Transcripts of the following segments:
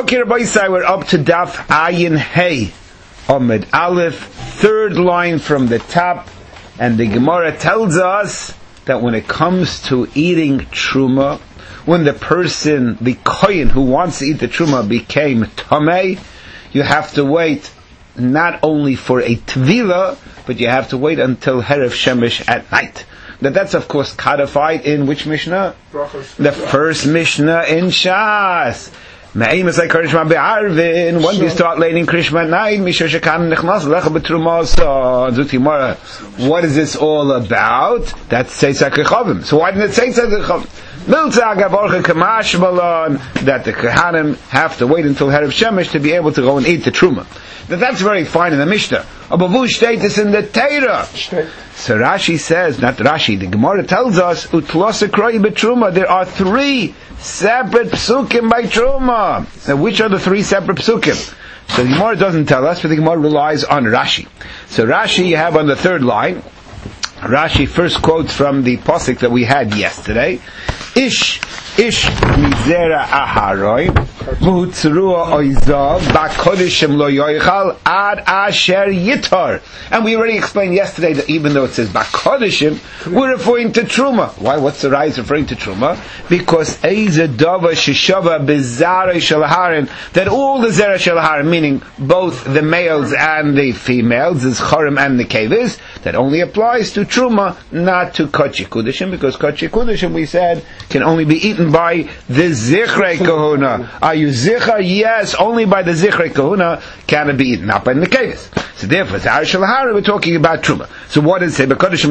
Okay, Rabbi Yisai, we're up to Daf Ayin Hey, Amud Aleph, third line from the top, and the Gemara tells us that when it comes to eating truma, when the person, the kohen who wants to eat the truma became tamei, you have to wait not only for a tvila, but you have to wait until Erev Shemesh at night. Now that's of course codified in which Mishnah? The first Mishnah in Shas. When do you start laying Krishma at night? What is this all about? That's Tzeitzak Rechavim. So why didn't it say Tzeitzak Rechavim? That the Kohanim have to wait until Erev Shemesh to be able to go and eat the Truma. Now that's very fine in the Mishnah. But who states this in the Torah? So Rashi says, not Rashi, the Gemara tells us, there are three separate psukim by Truma. Now which are the three separate psukim? So the Gemara doesn't tell us, but the Gemara relies on Rashi. So Rashi you have on the third line, Rashi first quotes from the pasuk that we had yesterday. Ish mizera aharoi v'hutzrua oizav b'kodeshim lo yoichal ad asher yitar. And we already explained yesterday that even though it says b'kodeshim, we're referring to truma. Why? What's the rise referring to truma? Because eize dava sheshava b'zara shalaharin, that all the zera shalaharin, meaning both the males and the females, the zcharim and the kevis, that only applies to truma, not to kochi kudishim, because kochi kudishim we said can only be eaten by the Zichrei Kahuna. Are you Zichar? Yes, only by the Zichrei Kahuna can it be eaten, not by the Nekevis. So therefore, we're talking about Truma. So what does it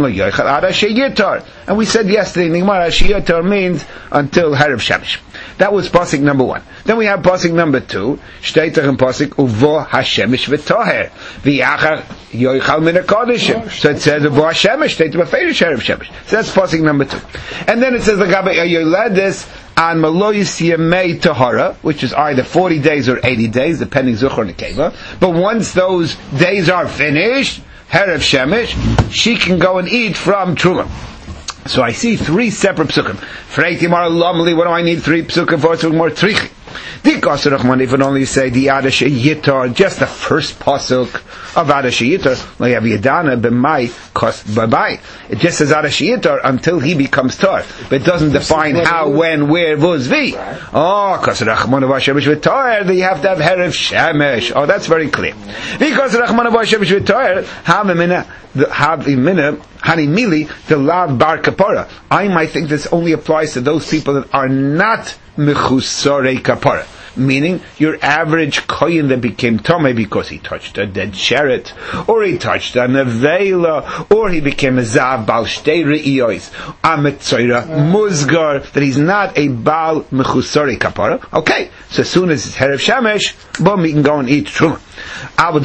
say? And we said yesterday in the Gemara, Yitar means until Erev Shemesh. That was pasuk number 1. Then we have pasuk number 2. Shteitach and pasuk uvo hashemesh v'toher v'yachar yoichal min hakodeshim. So it says uvo hashemesh. Shteitach b'feidish Erev Shemesh. So that's pasuk number 2. And then it says l'gabe yoledes an maloyis yemei tahara, which is either 40 days or 80 days, depending zuchor nekeva. But once those days are finished, Erev Shemesh, she can go and eat from truma. So I see three separate psukim. Freiti mar lomli, what do I need three psukim for? It's more trichi. If it only say the Adash Yitar, just the first pasuk of Adash Yitar, like have Yadana b'mai kos b'bai. It just says Adash Yitar until he becomes tar, but it doesn't define how, when, where, vuz, vi. Oh, kos Rachman of Hashemesh v'tar, then you have to have Erev Shemesh. Oh, that's very clear. Because Rachman of Hashemesh v'tar, have imina hanimili the lav bar kapara. I might think this only applies to those people that are not mechusarei kapara, meaning your average kohen that became tomei because he touched a dead sheret, or he touched a nevela, or he became a zav bal shtei re'iyos, a metzora muzgar, that he's not a bal mechusarei kapara. Okay, so as soon as it's Erev Shemesh, boom, he can go and eat truma. But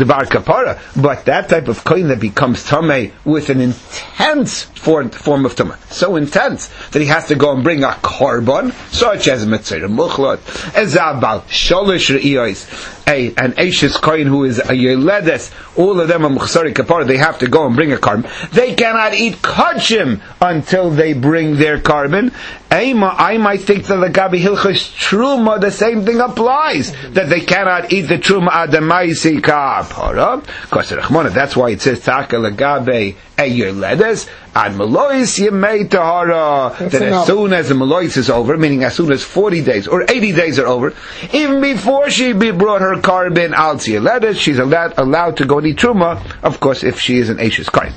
that type of kohen that becomes tamei with an intense form of tamei, so intense that he has to go and bring a korban, such as a metzora muchlot, a zabal sholish re'iyos, an Eishes kohen who is a yoledes, all of them are mechsari kapara, they have to go and bring a korban. They cannot eat kachim until they bring their korban. I might think that the gabi hilchos truma, the same thing applies, that they cannot eat the truma adamaisi kapara. That's why it says taka lagabe yoledes and melois yemei tahara, that as soon as the melois is over, meaning as soon as 40 days or 80 days are over, even before she brought her carbon al yoledes, she's allowed to go and eat truma, of course, if she is an Eishes kohen.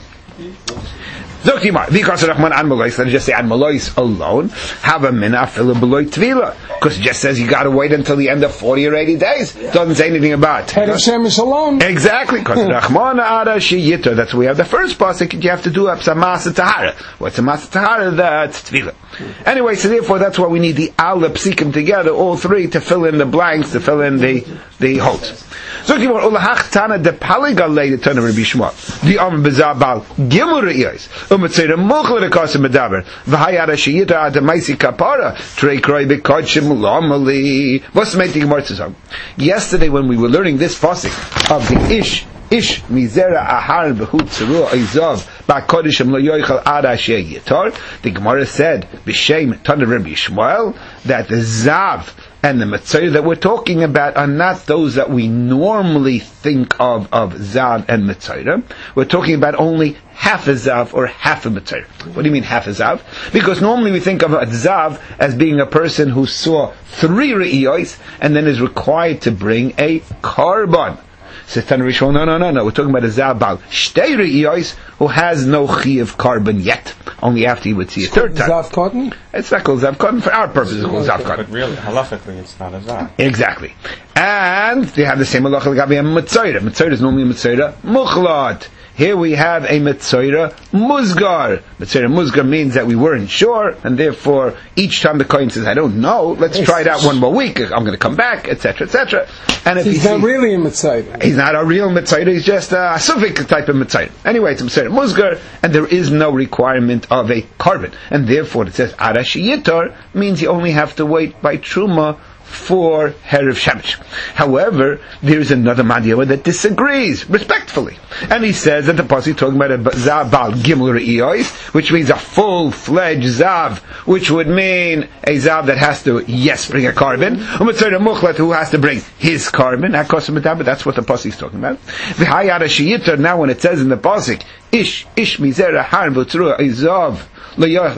Because Rahman an Malois, let's just say an Malois alone, have a mina fill below tvila, because it just says you got to wait until the end of 40 or 80 days. It doesn't say anything about Erev Shemesh alone. Exactly, because Rahman ada sheyita. That's why we have the first pasuk. You have to do up some masa tahara. What's a masa tahara? That's tvila. Anyway, so therefore that's why we need the ala psikim together, all three, to fill in the blanks, to fill in the holes. So ulahach tana de paligal lay the ton of Rabbi Shmuel. The bezabal gimur reiyos. Umetzera muchler de kasim medaber. V'hayara sheyita adamaisi kapara. Trei kroi bekodshim lomali. What's the main thing Gemara says? Yesterday when we were learning this pasuk of the ish mizera ahar behut tzerua oizav ba'kodishim lo yoichal ad asher yitar, the Gemara said b'shem ton of Rabbi Shmuel that the zav And the Metzora that we're talking about are not those that we normally think of Zav and Metzora. We're talking about only half a Zav or half a Metzora. What do you mean half a Zav? Because normally we think of a Zav as being a person who saw 3 Re'iyos and then is required to bring a carbon. So no. We're talking about a Zav Bal Shtei Re'iyos who has no Chi of carbon yet. Only after you would see a third time. Zav cotton? It's not called Zav cotton. For our purposes, it's called Zav cotton. But really, halachically, it's not a Zav. Exactly. And they have the same halacha like a Metzora. Metzora is normally a Metzora Muchlad. Here we have a Metzora Muzgar. Metzora Muzgar means that we weren't sure, and therefore each time the Kohen says, I don't know, let's try it out one more week, I'm going to come back, etc., etc. And if he's not really a Metzora. He's not a real Metzora, he's just a Sufik type of Metzora. Anyway, it's a Metzora Muzgar, and there is no requirement of a carbon. And therefore it says, Arashi Yitor means you only have to wait by Truma for Erev Shemesh. However, there's another Madiyah that disagrees, respectfully. And he says that the Pasuk talking about a Zav Bal Gimel Re'iyos, which means a full-fledged Zav, which would mean a Zav that has to, bring a carbon, Metzora Muchlat, who has to bring his carbon, that's what the Pasuk is talking about. Now when it says in the Pasuk, Ish Mizera Har V'Tzruah Izav, what means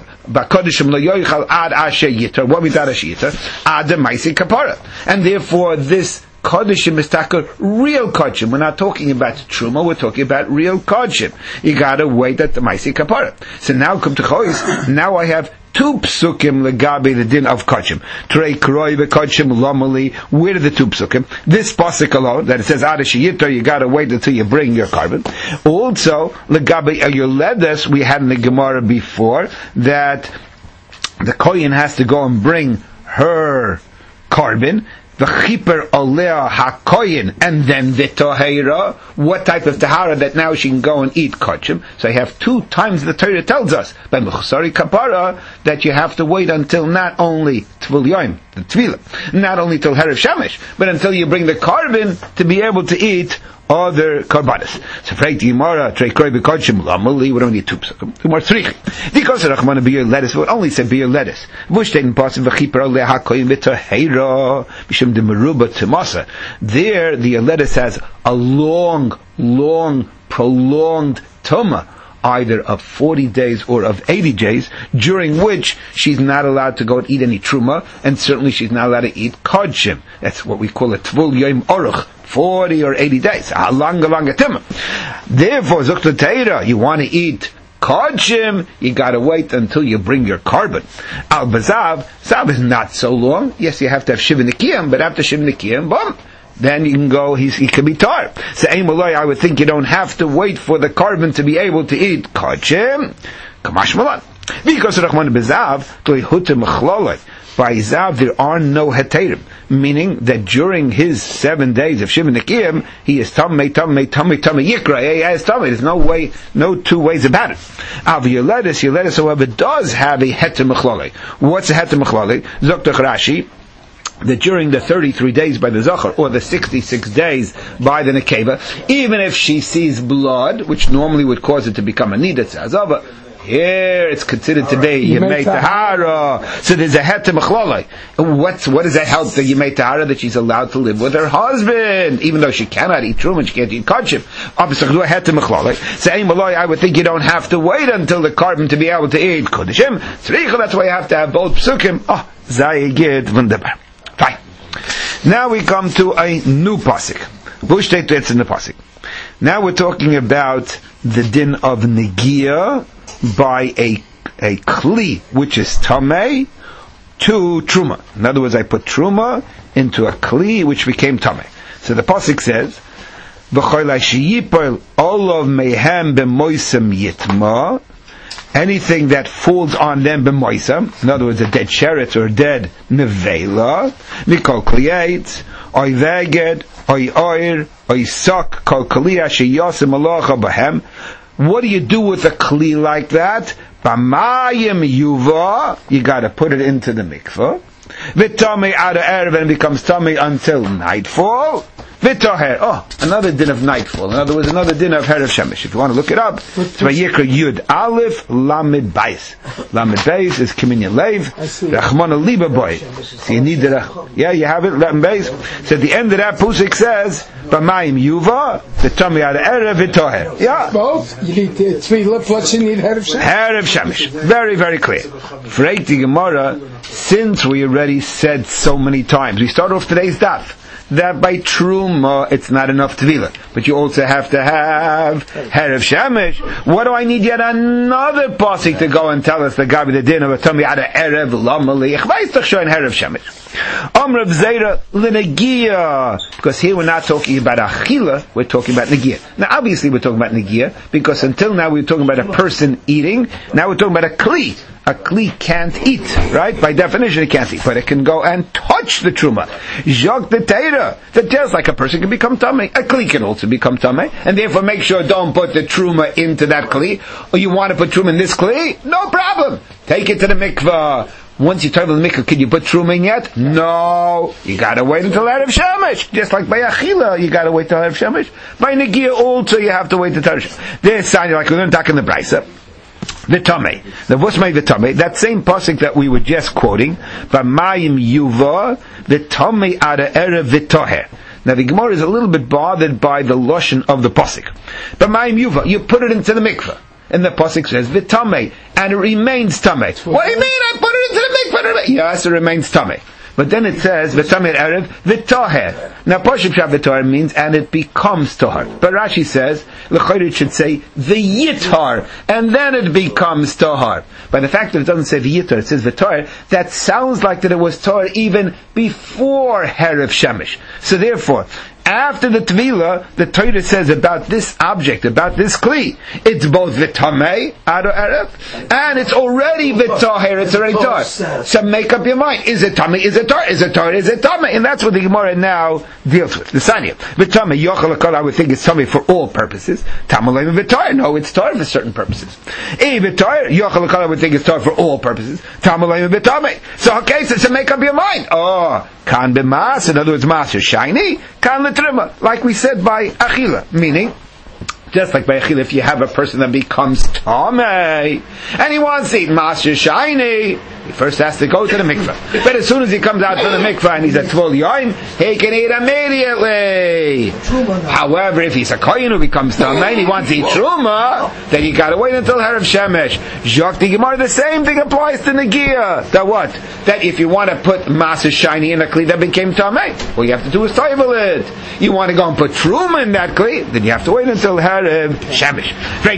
ad ashe yitar? Ad maisi kapara. And therefore this Kodeshim is taka real kodshim. We're not talking about truma, we're talking about real kodshim. You gotta wait at the maisi kapara. So now come to Chois, now I have 2 psukim legabe the din of kodshim. Trei kroi v'kodshim lomali. Where are the 2 psukim? This pasuk alone, that it says ad ashe yitar, you gotta wait until you bring your carbon. Also, legabe yoledes, we had in the Gemara before, that the Kohen has to go and bring her carbon, the chiper alea hakoyin, and then the tahira. What type of tahara that now she can go and eat kodshim? So I have 2 times the Torah tells us by mechusari kapara that you have to wait until not only tvul yom, the tvila, not only till Erev Shemesh, but until you bring the carbon to be able to eat other karbanis. So Freit Yimara, Trei Kroi B'Kodshim Lamali, we don't need 2 psukim. 2 more tzrichim. Because Rachmana beer lettuce, we would only say beer lettuce. Vushtain Pasim V'Chipar Oleh HaKoyim V'Tahira B'Shem De Meruba Tzimasa. There, the lettuce has a long, prolonged tuma, either of 40 days or of 80 days, during which she's not allowed to go and eat any truma, and certainly she's not allowed to eat kodshim. That's what we call a tvul yom oruch, 40 or 80 days. A long timah. Therefore, Zukta Teira, you want to eat kodshim, you gotta wait until you bring your carbon. Al Bazav, Zav is not so long. Yes, you have to have Shiva Nikiyam, but after Shiva Nikiyam, boom, then you can go, he can be tar. So I would think you don't have to wait for the carbon to be able to eat kodshim. Kamash Malan. Because Rachman Bezav, Toihutim Mechlolai. By Zav there are no heterim, meaning that during his 7 days of Shiva Nikiyim, he is tamei yikra, he has tamei. There's no way, no 2 ways about it. Av Yoledes, however, does have a heter mechlolei. What's a heter mechlolei? Zokter Rashi, that during the 33 days by the Zachar, or the 66 days by the Nekeva, even if she sees blood, which normally would cause it to become a nidat azava, here it's considered today Yemei Tahara. So there's a heter mechlolei. What does that help the Yemei Tahara, that she's allowed to live with her husband, even though she cannot eat truma and she can't eat kodshim? Obviously, do a heter mechlolei. Saying maloi, I would think you don't have to wait until the carbon to be able to eat kodshim. That's why you have to have both psukim. Zayigid wunderbar. Fine. Now we come to a new pasuk. Vushtet it's in the pasuk. Now we're talking about the din of negia by a kli, which is tamei, to truma. In other words, I put truma into a kli, which became tamei. So the pasuk says, "V'choylai sheyipol olav mehem b'moisem yitma." Anything that falls on them b'moisem, in other words, a dead sheretz or a dead nevela, mikol kliyet, oy veged, oy oir, oy sok, kol kliyah sheyasem alacha b'hem. What do you do with a kli like that? B'mayim yuva, you got to put it into the mikveh. V'tamei ada erev, and it becomes tamei until nightfall. V'toher. Oh, another din of nightfall. In other words, another din of Erev Shemesh. If you want to look it up, it's by Yikra Yud Aleph Lamed Beis. Lamed Beis is Kiminyan Leiv. Rachmana Liba Boy. So you need the, yeah, you have it, Lamed Beis. So at the end of that, Pusik says, B'mayim Yuva, V'tomei Ad Erev V'toher. Yeah. Both? You need Tefillah, plus you need Erev Shemesh. Erev Shemesh. Very, very clear. Freit the Gemara, since we already said so many times, we start off today's daf, that by Truma it's not enough Tevilah, but you also have to have Erev Shemesh. What do I need yet another pasuk to go and tell us the Gabi the din of a Tomei Ad Erev Lamali? Ich weiß doch schon Erev Shemesh. Rav Zera l'negia, because here we're not talking about achila, we're talking about negia. Now obviously we're talking about negia, because until now we were talking about a person eating, now we're talking about a kli. A kli can't eat, right? By definition it can't eat, but it can go and touch the truma. Jok the teira, that just like a person can become tamei, a kli can also become tamei, and therefore make sure don't put the truma into that kli. Or you want to put truma in this kli? No problem. Take it to the mikvah. Once you travel the mikvah, can you put truma in yet? No. You gotta wait until Erev Shemesh. Just like by Achila, you gotta wait till Erev Shemesh. By Negia also, you have to wait till Erev Shemesh. This sign, like we're going to talk in the Brisa. V'tomei. The Vusmei V'tomei, that same pasuk that we were just quoting, B'mayim Yuva, V'tomei Ada Erev V'toher. Now the Gemara is a little bit bothered by the lashon of the pasuk. B'mayim Yuva, you put it into the mikvah. And the pasuk says v'tamei, and it remains tamei. What do you mean? I put it into the mikvah. Yes, it remains tamei. But then it says v'tamei erev v'toher. Now pasuk shav v'toher means and it becomes tohar. But Rashi says l'chayr it should say v'yitar, and then it becomes tohar. By the fact that it doesn't say v'yitar, it says v'toher. That sounds like that it was tohar even before Erev Shemesh. So therefore, after the Tvila, the Torah says about this object, about this Kli, it's both V'tamei, Ado Erev, and it's already V'taher, it's already Tar. So make up your mind. Is it Tamei? Is it Tar? Is it Tar? Is it Tamei? And that's what the Gemara now deals with. The Sanya. V'tamei, Yochel HaKol, I would think it's Tamei for all purposes. Tamalei V'tar. No, it's Tar for certain purposes. V'tar, Yochel HaKol, I would think it's Tar for all purposes. Tamalei V'tamei. So, okay, so make up your mind. Oh, Kan b'mas, in other words, mas is shiny, kan l'trima, like we said by achila, meaning, just like by achila, if you have a person that becomes tamei, and he wants to eat mas is shiny, he first has to go to the mikvah. But as soon as he comes out from the mikvah and he's at tvul yoim, he can eat immediately. However, if he's a kohen who becomes tamei and he wants to eat truma, then you gotta wait until Erev Shemesh. Jok the Gemara, the same thing applies to negia. That what? That if you want to put masa shiny in a kli that became tamei, all you have to do is toivel it. You want to go and put truma in that kli, then you have to wait until Erev Shemesh.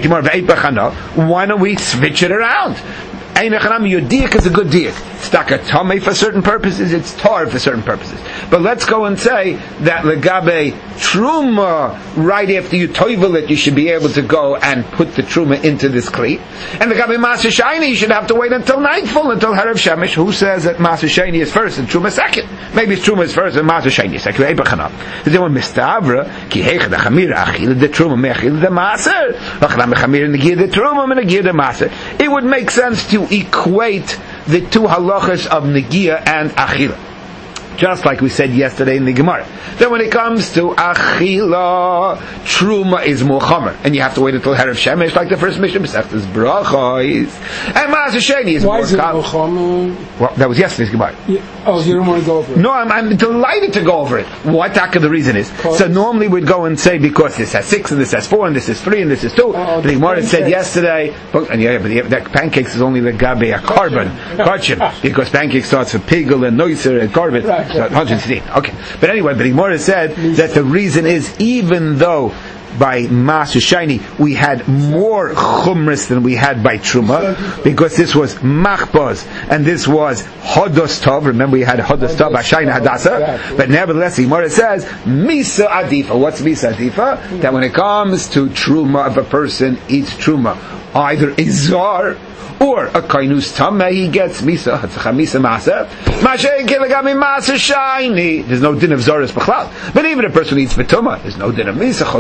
Why don't we switch it around? Your diak is a good diak. It's taka tamei for certain purposes, it's tar for certain purposes. But let's go and say that legabe truma, right after you toivel it, you should be able to go and put the truma into this kli. And legabe masa shayni, you should have to wait until nightfall, until Erev Shemesh. Who says that masa shayni is first and truma second? Maybe truma is first and masa shayni is second. They want mistavra ki heichad chamir achil the truma mechil the maser. Achlam chamir negir the truma menegir the maser. It would make sense to equate the two halachas of negia and achila, just like we said yesterday in the Gemara. Then when it comes to achila, truma is more chomer, and you have to wait until Erev Shemesh, like the first Mishnah Masechtas Brachos. And Ma'aseh Sheni is more chomer. Well, that was yesterday's Gemara. Yeah. Oh, you don't want to go over it? No, I'm delighted to go over it. What the reason is? So normally we'd go and say because this has 6 and this has 4 and this is 3 and this is 2. The Gemara said yesterday, but the pancakes is only the gabe a carbon, because pancake starts with pigel and noiser and carbon. Right. So 116. Okay. But anyway, the Gemara said that the reason is even though by Masa Shiny we had more chumras than we had by Truma, because this was Machbaz and this was Hodos Tov. Remember we had Hodos Tov, Ashayna Hadassah. But nevertheless the Gemara says Misa Adifa. What's Misa Adifa? That when it comes to Truma, if a person eats Truma, either a Zar or a kainus tameh, he gets misa, misa masa. Mashay kilagami masa shiny. There's no din of zaris b'chlal. But even a person who eats betuma, there's no din of misa cholila.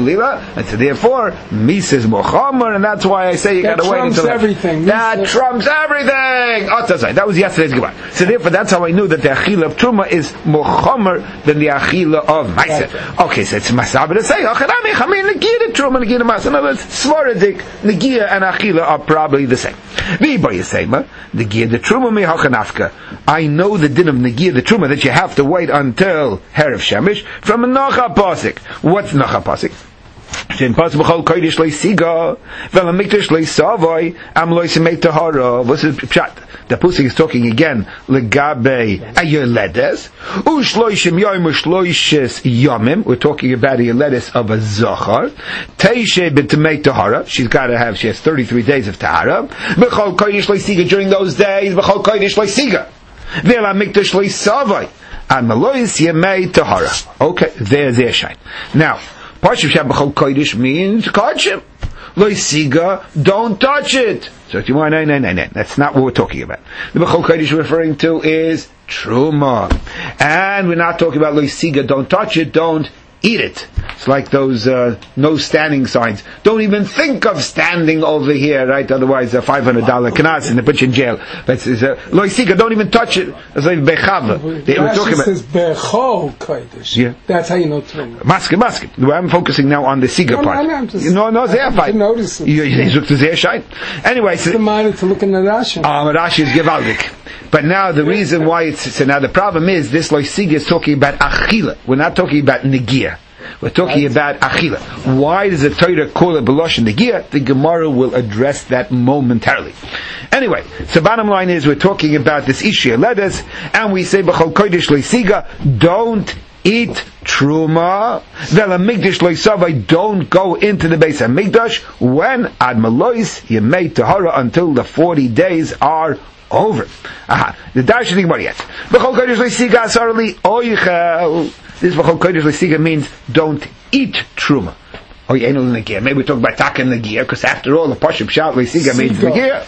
and so therefore Misa is more chomer, and that's why I say you got to wait until everything. That trumps everything. Oh, that's right. That was yesterday's Gemara. So therefore, that's how I knew that the achila of truma is more chomer than the achila of ma'aser. Okay, so it's masaber to say acharami chamin negia the truma negia the ma'aser. In other words, svaradik negia and achila are probably the same. V'yibayasema negia the truma me hachanafka. I know the din of negia the truma that you have to wait until Erev Shemesh from a Nacha Pasik. What's Nacha Pasik? Shin pas b'chol kodesh leisiga v'lamikdash leisavai am loisimei tahara. What's the pshat? The pusik is talking again legabe ayoledes ushloishim yom ushloishes yomim. We're talking about a yoledes of a zachar. Teishe b'temei tahara. She has 33 days of tahara. B'chol kodesh leisiga during those days. B'chol kodesh leisiga v'lamikdash leisavai am lois yemei tahara. Okay, there's shine. Now. Parshiv Shabbat Kodesh means Kodshim. Loisiga, don't touch it. So if you want, no. That's not what we're talking about. The Bechol Kodesh we're referring to is Truma. And we're not talking about Loisiga, don't touch it, don't eat it. It's like those no standing signs. Don't even think of standing over here, right? Otherwise, a $500 knas and they put you in jail. But Loisiga, don't even touch it. It's like Bechava. We're talking about Bechol Kodesh. Yeah. That's how you know Truma. Maskim. I'm focusing now on the Siga part. No, sehr fine. Notice it. He's looked sehr shine. Anyway, so the mind to look in the Rashi. Rashi is gewaldig. But now the reason why so now the problem is this Loisiga is talking about achila. We're not talking about negia. We're talking about achila. Why does the Torah call it belosh and negia? The Gemara will address that momentarily. Anyway, so bottom line is we're talking about this Ishia Ledes, and we say b'chol kodesh Loisiga, don't eat truma. Vela migdash loisavai, don't go into the base of migdash when ad malois you made tahara until the 40 days are over. The Darshan thing about yet. B'chol kodesh Loisiga asarli oichel. This B'chol kodesh Loisiga means don't eat truma. Maybe we talk about taka negia, because after all, the Pashup Shat Loisiga means negia.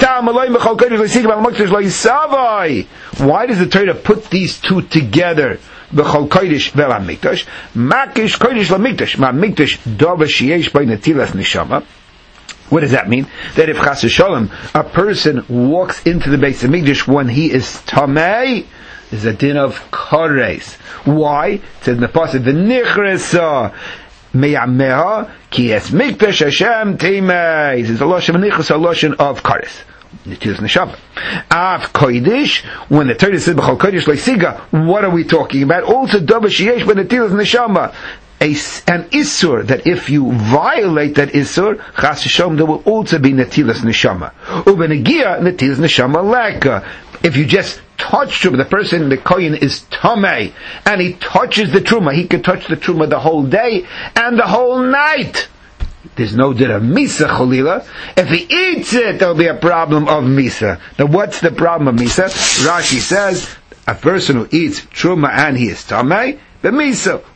Why does the Torah put these two together? B'chol kodesh ve'la mikdash, makish kodesh la mikdash, ma mikdash dava sheyesh by netilas neshama. What does that mean? That if chas v'sholem, a person walks into the base of mikdash when he is tamei, is a din of kores. Why? It says in the pasuk, v'nichresa me'ameha ki es mikdash Hashem teimei. It's a lashon of nichras, a lashon of kores. Netilas neshama. Av kodesh, when the Torah says b'chol kodesh Loisiga, what are we talking about? Also dava sheyesh by netilas neshama. An isur that if you violate that isur, chas v'sholem, there will also be netilas neshama. Ubenegia netilas neshama leka. If you just touch truma, the person, the kohen is tamei, and he touches the truma, he can touch the truma the whole day and the whole night. There's no din of misa cholila. If he eats it, there'll be a problem of misa. Now what's the problem of misa? Rashi says, a person who eats truma and he is tamei, now you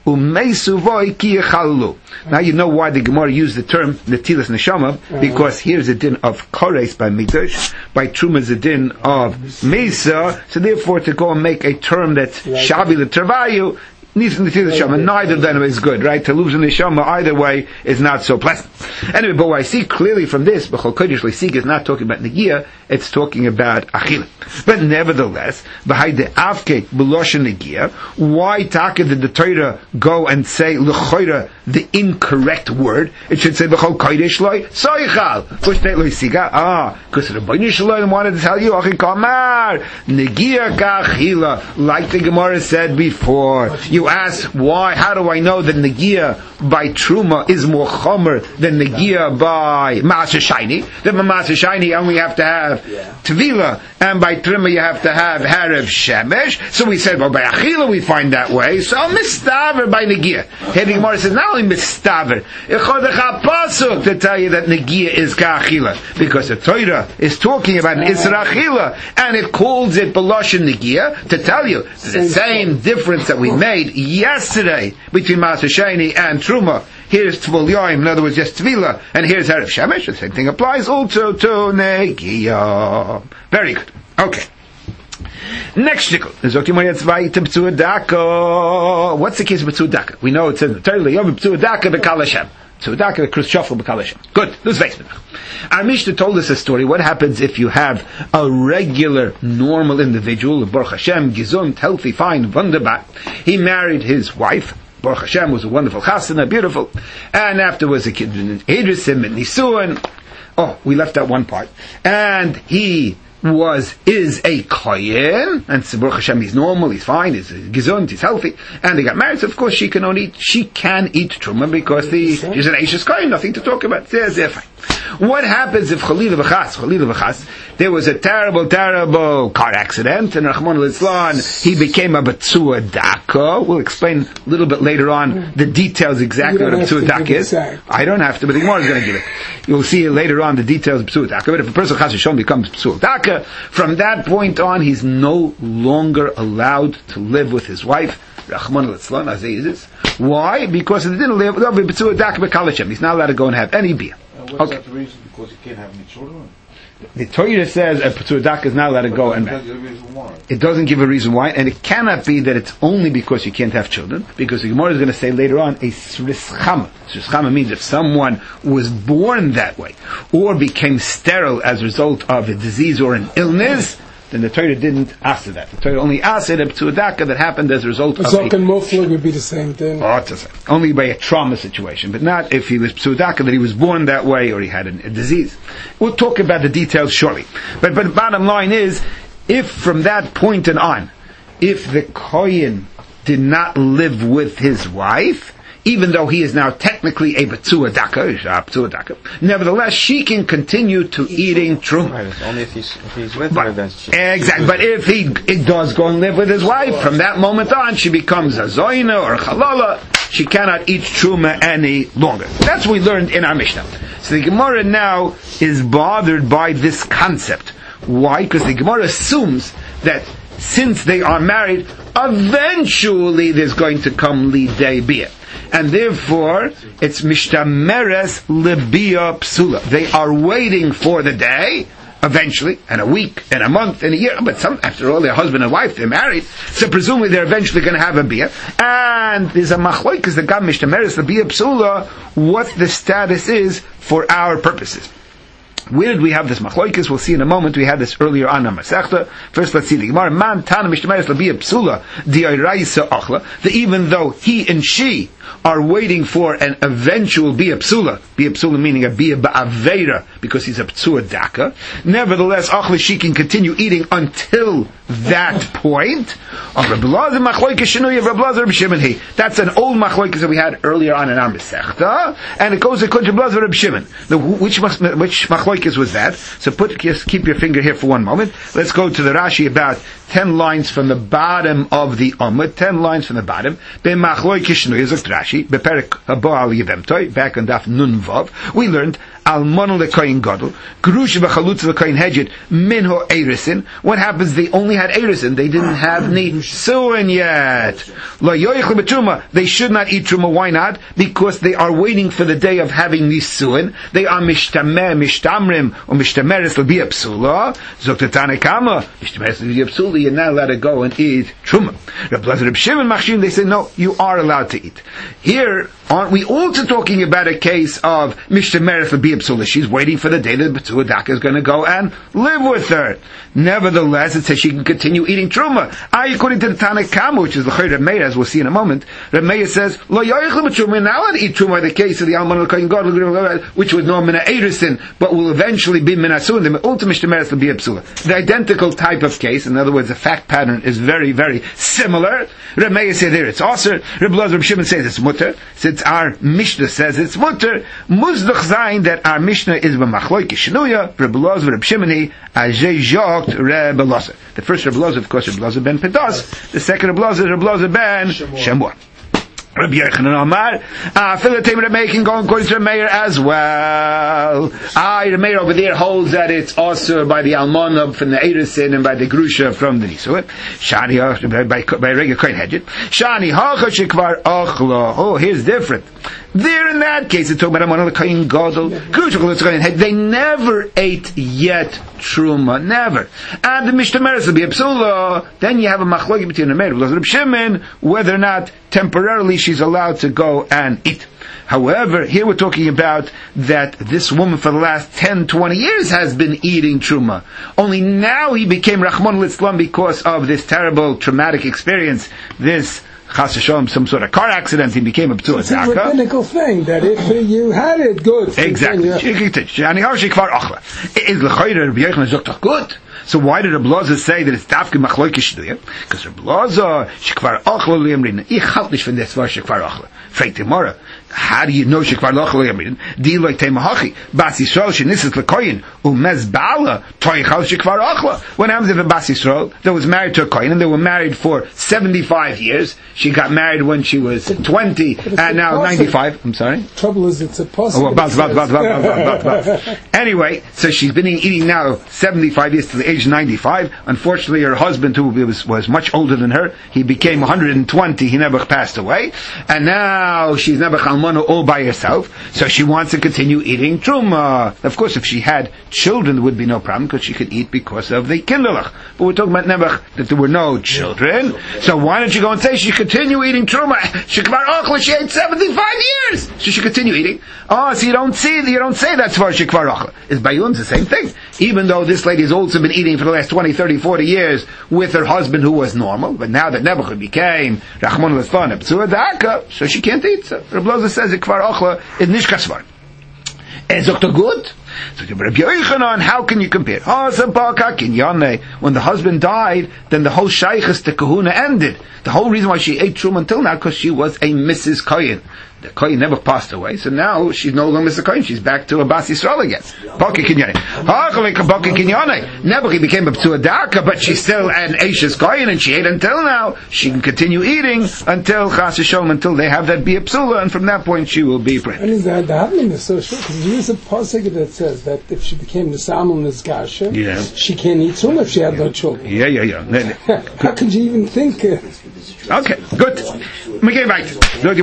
know why the Gemara used the term netilas neshama, because here's a din of kores by mikdash, by truma is a din of misa, so therefore to go and make a term that's shabi l'tervayu, neither of them is good, right? To lose in the neshama either way is not so pleasant. Anyway, but what I see clearly from this, b'chol kodesh Loisiga is not talking about negia, it's talking about achila. But nevertheless, b'hay de avke b'loshen negia, why taka did the Torah go and say l'choira the incorrect word? It should say b'chol kodesh loy soichal. Push that Loisiga. Because the Rebbeinu Shalom wanted to tell you achin kamar negia ka'achila, like the Gemara said before. You ask why? How do I know that negia by truma is more chomer than negia by maaser shayni? That by maaser shayni only have to have tvila, and by truma you have to have Erev Shemesh. So we said, well, by achila we find that way. So mistaver by negia. Here the Gemara says not only mistaver, ichodecha pasuk to tell you that negia is ka'achila, because the Torah is talking about an isra achila, and it calls it beloshin negia to tell you the same difference that we made yesterday between Maaser Sheni and Truma. Here's Tvul Yoim, in other words, just Tvila, and here's Erev Shemesh. The same thing applies also to Negia. Very good. Okay. Next shtickle. What's the case of B'tzudaka? We know it says in the Torah, Yom B'tzudaka B'kal Hashem. Tzudaka, the Khrushchev B'Kalashim. Good. This is our Mishnah told us a story. What happens if you have a regular, normal individual, Baruch Hashem, gesund, healthy, fine, wunderbar. He married his wife. Baruch Hashem was a wonderful chasana, beautiful. And afterwards a kid in Idrisim and Nisuan. Oh, we left out one part. And he is a kohen, and Baruch Hashem, he's normal, he's fine, he's gesund, he's healthy, and they got married, so of course she can eat truma because she's an Eishes kohen, nothing to talk about. They're fine. What happens if Chalila v'chas, there was a terrible car accident, and Rahman al-Islam, he became a B'tzua Daka. We'll explain a little bit later on the details exactly what a B'tzua Daka is. I don't have to, but the Gemara is going to give it. You'll see later on the details of B'tzua Daka. But if a person Chas V'Shalom becomes B'tzua Daka, from that point on, he's no longer allowed to live with his wife, Rahman al-Islam, as he is. Why? Because he didn't live with B'tzua Daka B'Kalashim. He's not allowed to go and have any beer. What's that the reason? Because he can't have any children? The Torah says a B'tzua Daka is not allowed to go and marry. It doesn't give a reason why, and it cannot be that it's only because you can't have children, because the Gemara is going to say later on a Sris Chama. Sris Chama means if someone was born that way, or became sterile as a result of a disease or an illness, then the Torah didn't ask that. The Torah only asked a B'tzua Daka that happened as a result of Zok and Muflig would be the same thing. Oh, it's the same. Only by a trauma situation, but not if he was B'tzua Daka, that he was born that way or he had a disease. We'll talk about the details shortly. But the bottom line is, if from that point on, if the Kohen did not live with his wife, even though he is now technically a B'tzua Daka, nevertheless, she can continue to eating truma. Right, it's only if he's with her, then she... Exactly, but if he does go and live with his wife, from that moment on, she becomes a zoina or chalala. She cannot eat truma any longer. That's what we learned in our Mishnah. So the Gemara now is bothered by this concept. Why? Because the Gemara assumes that since they are married, eventually there's going to come lidei bia. And therefore, it's mishtameres lebia psula. They are waiting for the day, eventually, and a week, and a month, and a year. But after all, they're husband and wife, they're married, so presumably they're eventually going to have a bia. And there's a machloikas that got mishtameres lebia psula, what the status is for our purposes. Where did we have this machloikas? We'll see in a moment. We had this earlier on Masechta. First, let's see the Gemara. Man tana mishtameres lebia psula di'iraisa achla. That even though he and she are waiting for an eventual bia psula meaning a bia ba'avera, because he's a B'tzua Daka, nevertheless, achla, she can continue eating until that point. That's an old machloikas that we had earlier on in our Masechta, and it goes according to Blazer Reb Shimon. Which machloikas was that? So just keep your finger here for one moment. Let's go to the Rashi about 10 lines from the bottom of the Amud, 10 lines from the bottom. Rashi, back on Daf Nun Vav, we learned Almonu lekoyin gadol, Gerush b'chalutz lekoyin hedjit, minho erisin. What happens? They only had erisin. They didn't have nisuin yet. Lo yoyichle b'truma. They should not eat truma. Why not? Because they are waiting for the day of having nisuin. They are mishtamrim or mishtameres l'bia psula. Zoktetane kama mishtameres l'bia psula. You're not allowed to go and eat truma. Reb Lazar Reb Shimon machshim. They say no, you are allowed to eat. Here, aren't we also talking about a case of mishtameres l'bia psula? She's waiting for the day that B'tzua Daka is going to go and live with her. Nevertheless, it says she can continue eating truma. According to the Tanakh, which is the Chayr Reb Meir, as we'll see in a moment, Reb Meir says, Lo yoichle b'truma, you're not allowed to eat truma, the case of the Alman al-Koyin Gadol, which was no mina erisin, but will eventually be minasun, the ultimate mishtameres l'bia psula. The identical type of case, in other words, the fact pattern is very, very similar. Reb Meir says there it's aser. Reb Lazar Reb Shimon says it's mutter. Since our Mishnah says it's mutter, muzdach zayin that our Mishnah is b'machloikis shnuya. Reb Lazar Reb Shimon ajay jokt Reb Lazar. The first Reb Lazar, of course, Reb Lazar ben Pedas. The second Reb Lazar ben Shemua. Rabbi Yochanan Amar, Philatem Reb Meir can go according to Reb Meir as well. Reb Meir over there holds that it's also by the Almana from the Erisin and by the Grusha from the Nisuin. Shani by regular Kohen Hedjit. Shani Hacha Shekvar Achla. Oh, here's different. There in that case, it's talking about Amon al-Kayin Gadol. They never ate yet Truma, never. And the Mishnah Meres will be a psula. Then you have a machloki between the Meir and Reb Shimon, whether or not temporarily she's allowed to go and eat. However, here we're talking about that this woman for the last 10, 20 years has been eating Truma. Only now he became Rahman al-Islam because of this terrible traumatic experience, this Chas v'sholom, some sort of car accident, he became a P'tuah It's a rabbinical thing, that if you had it, good. Exactly. Good. So why did Reb Loza say that it's Dafke Machloike Shduya? Because Reb Loza, Shekvar Ochla Liamrin, ich halt nicht von der Zvar Shekvar Ochla. Fragt die Mora, how do you know Shekvar Ochla Liamrin? Die loy Teimahachi, Bas Yisrael, Shenisset Lekoyin, Umez Baala, Toichal Shekvar Ochla. What happens if a Bas Yisrael that was married to a Koyin, and they were married for 75 years, she got married when she was 20, and now 95, I'm sorry? Trouble is, it's a possible. Anyway, so she's been eating now 75 years to the age 95. Unfortunately, her husband, who was much older than her, he became 120, he never passed away, and now she's never chalmana all by herself, so she wants to continue eating Truma. Of course, if she had children, there would be no problem, because she could eat because of the kinderlach. But we're talking about never, that there were no children, so why don't you go and say she continue eating Truma? She ate 75 years, so she continue eating. Oh, so you don't say that's for Shekvar Ochla. It's Bayun's the same thing. Even though this lady has also been eating for the last 20, 30, 40 years with her husband who was normal, but now that Nebuchadnezzar became Rachmon Litzlan, P'tuah Da'aka, so she can't eat. So Reb Loza says Kvar Ochla is Nishkasvar. Is Dr. Good? So Rabbi Yochanan, how can you compare? When the husband died, then the whole shaykhus to kahuna ended. The whole reason why she ate Truma until now, because she was a Mrs. Koyin. The Koyin never passed away, so now she's no longer Mrs. Koyin. She's back to a Bas Yisrael again. Nebuchadnezzar became a P'tuah Da'aka, but she's still an Eishes Koyin, and she ate until now. She can continue eating until Chas v'sholom, until they have that Bia Psula, and from that point she will be pregnant. I mean, the Havlim is so short, because there is a pasuk that says that if she became the Salmon Nizgasha, she can't eat Truma if she had no children. Yeah. How could you even think? Okay, good. We get back.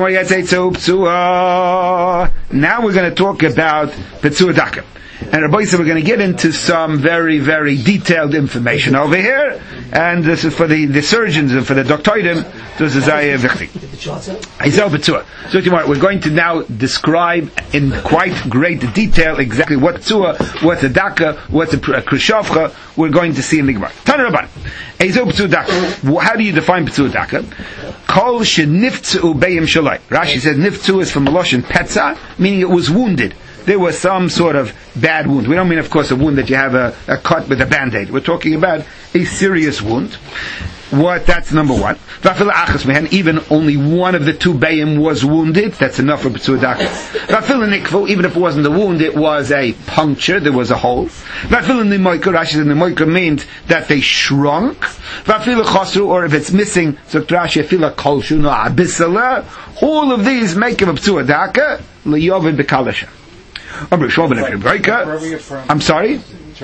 Now we're going to talk about P'tuah Da'aka. And Rabbi said we're going to get into some very, very detailed information over here. And this is for the surgeons and for the doctorim. This is wichtig. So we're going to now describe in quite great detail exactly what P'tuah, what's a Da'aka, what's a Krishavcha. We're going to see in the Gemara. Tana Rabban. How do you define P'tuah Da'aka? Kol sheniftzeu beim shalai. Rashi says niftzeu is from Maloshin Petza, meaning it was wounded. There was some sort of bad wound. We don't mean, of course, a wound that you have a cut with a band-aid. We're talking about a serious wound. That's number one. Even only one of the two bayim was wounded. That's enough for P'tuah Da'aka. Even if it wasn't a wound, it was a puncture. There was a hole. Rashi said the moika means that they shrunk. Or if it's missing, all of these make him a P'tuah Da'aka. I'm sorry?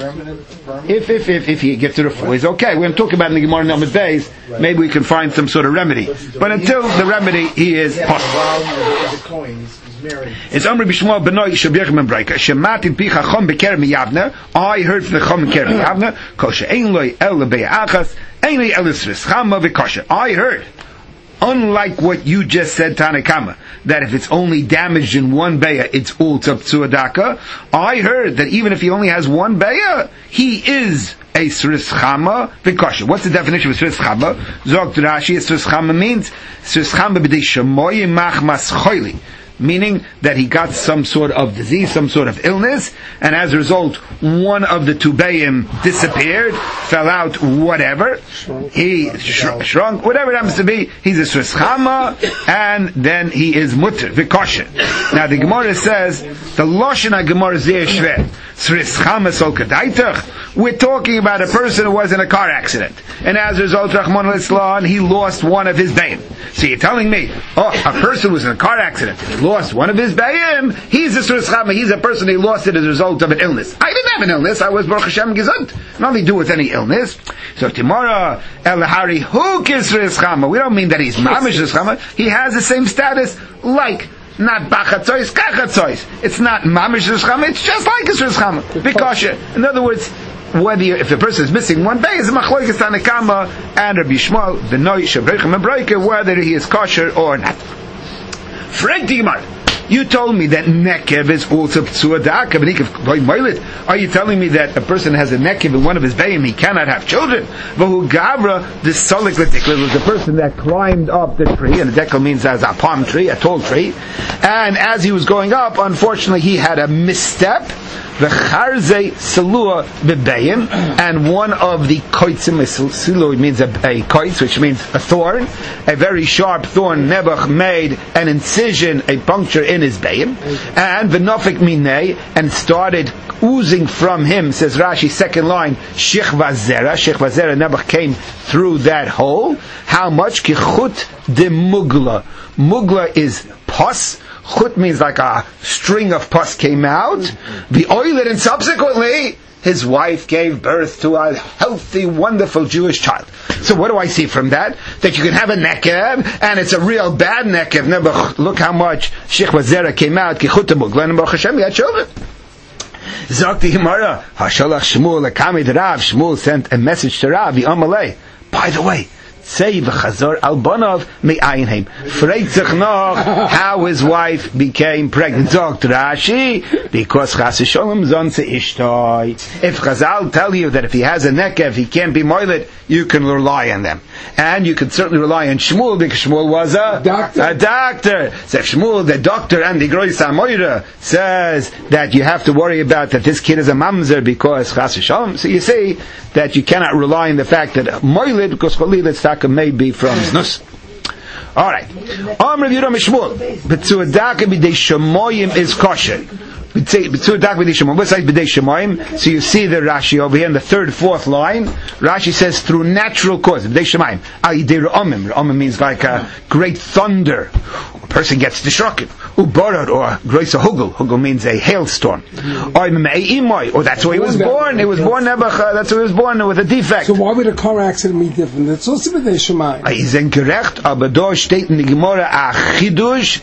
If he gets to the full, he's okay. We're going to talk about in the Gemara Nahum Beis. Maybe we can find some sort of remedy. But until the remedy, he is possible. It's Amri Bishmuel Benoy Shabir Membreika. Shemati Picha Chom Beker Miyavna. I heard from the Chom Beker Miyavna. Koshe Ein Loi El Be'achas Ein Loi El Chama V'Koshe. I heard. Unlike what you just said, Tanakama, that if it's only damaged in one bayah, it's all P'tuah Da'aka. I heard that even if he only has one bayah, he is a Sris Chama V'Kosher. What's the definition of Sris Chama? Zog Rashi, Sris Chama means Sris Chama b'dei Shemoy Machmas Choyli, meaning that he got some sort of disease, some sort of illness, and as a result, one of the two bayim disappeared, fell out, whatever. He shrunk, whatever it happens to be. He's a Sris Chama, and then he is mutter, v'kosher. Now the Gemara says, the Lashon HaGemara zeh shver, Sris Chama sol kadaitach. We're talking about a person who was in a car accident, and as a result, Rahman al-Islam, he lost one of his bayim. So you're telling me, a person was in a car accident, and he lost one of his bayim, he's a Sris Chama, he's a person who lost it as a result of an illness. I didn't have an illness, I was Baruch Hashem gesund. Nothing to do with any illness. So tomorrow, El-Hari, who is Sris Chama? We don't mean that he's Mamish Sris Chama, he has the same status like not bachatzois, kachatzois. It's not mamish Rosh Chama, it's just like a Rosh Chama. Because, in other words, if a person is missing one bay, is a machlokes Tanakama and Rabbi Yishmael, the Noi Shabreichem Abreike, whether he is kosher or not. Frank Digmar, you told me that nekev is also p'tzua da'aka. Are you telling me that a person has a nekev in one of his bayim, he cannot have children? V'hu gavra, the solik l'dikla, was the person that climbed up the tree, and the dekla means as a palm tree, a tall tree, and as he was going up, unfortunately he had a misstep, the charze salua bebayim, and one of the koitzim, salua means a koitz, which means a thorn, a very sharp thorn, Nebuch made an incision, a puncture in his bayim, and v'nofik minei, and started oozing from him, says Rashi, second line, shichva zera, Nebuch came through that hole. How much? Kichut de mugla. Mugla is pus. Chut means like a string of pus came out. The oilet, and subsequently his wife gave birth to a healthy, wonderful Jewish child. So what do I see from that? That you can have a nekev, and it's a real bad nekev. No, look how much shichva zera came out. Kichut de mugla, and Baruch Hashem, he had children. Zok Gemara, Hashalach Shmuel Kamid Rav. Shmuel sent a message to Rav. Amalei. By the way, say v'chazor al banov me'ayin heim. Freit sich noch how his wife became pregnant. Zok Rashi, because Chas v'sholem zonse ishtoi. If Chazal tell you that if he has a nekev he can't be moilet, you can rely on them, and you can certainly rely on Shmuel, because Shmuel was a doctor. So if Shmuel, the doctor, and the Grois HaMoira says that you have to worry about that this kid is a mamzer because Chas v'sholem, so you see that you cannot rely on the fact that moilet, because Cholila Tzaka may be from Znus. Alright. Amr Yudam Shmuel, B'tzuadaka b'dei Shemoyim is kosher. What size b'dei Shemoyim? So you see the Rashi over here in the third, fourth line. Rashi says through natural causes. B'dei Shemoyim. Ayidei R'omim. R'omim means like a great thunder. A person gets destructive. Uborad, or groisa hugel. Hugel means a hailstorm. Or that's where he was born. He was born Nebuch. That's where he was born with a defect. So why would a car accident be different? It's also b'dei Shemoyim. Is incorrect. Aber dort steht in the Gemara a chidush.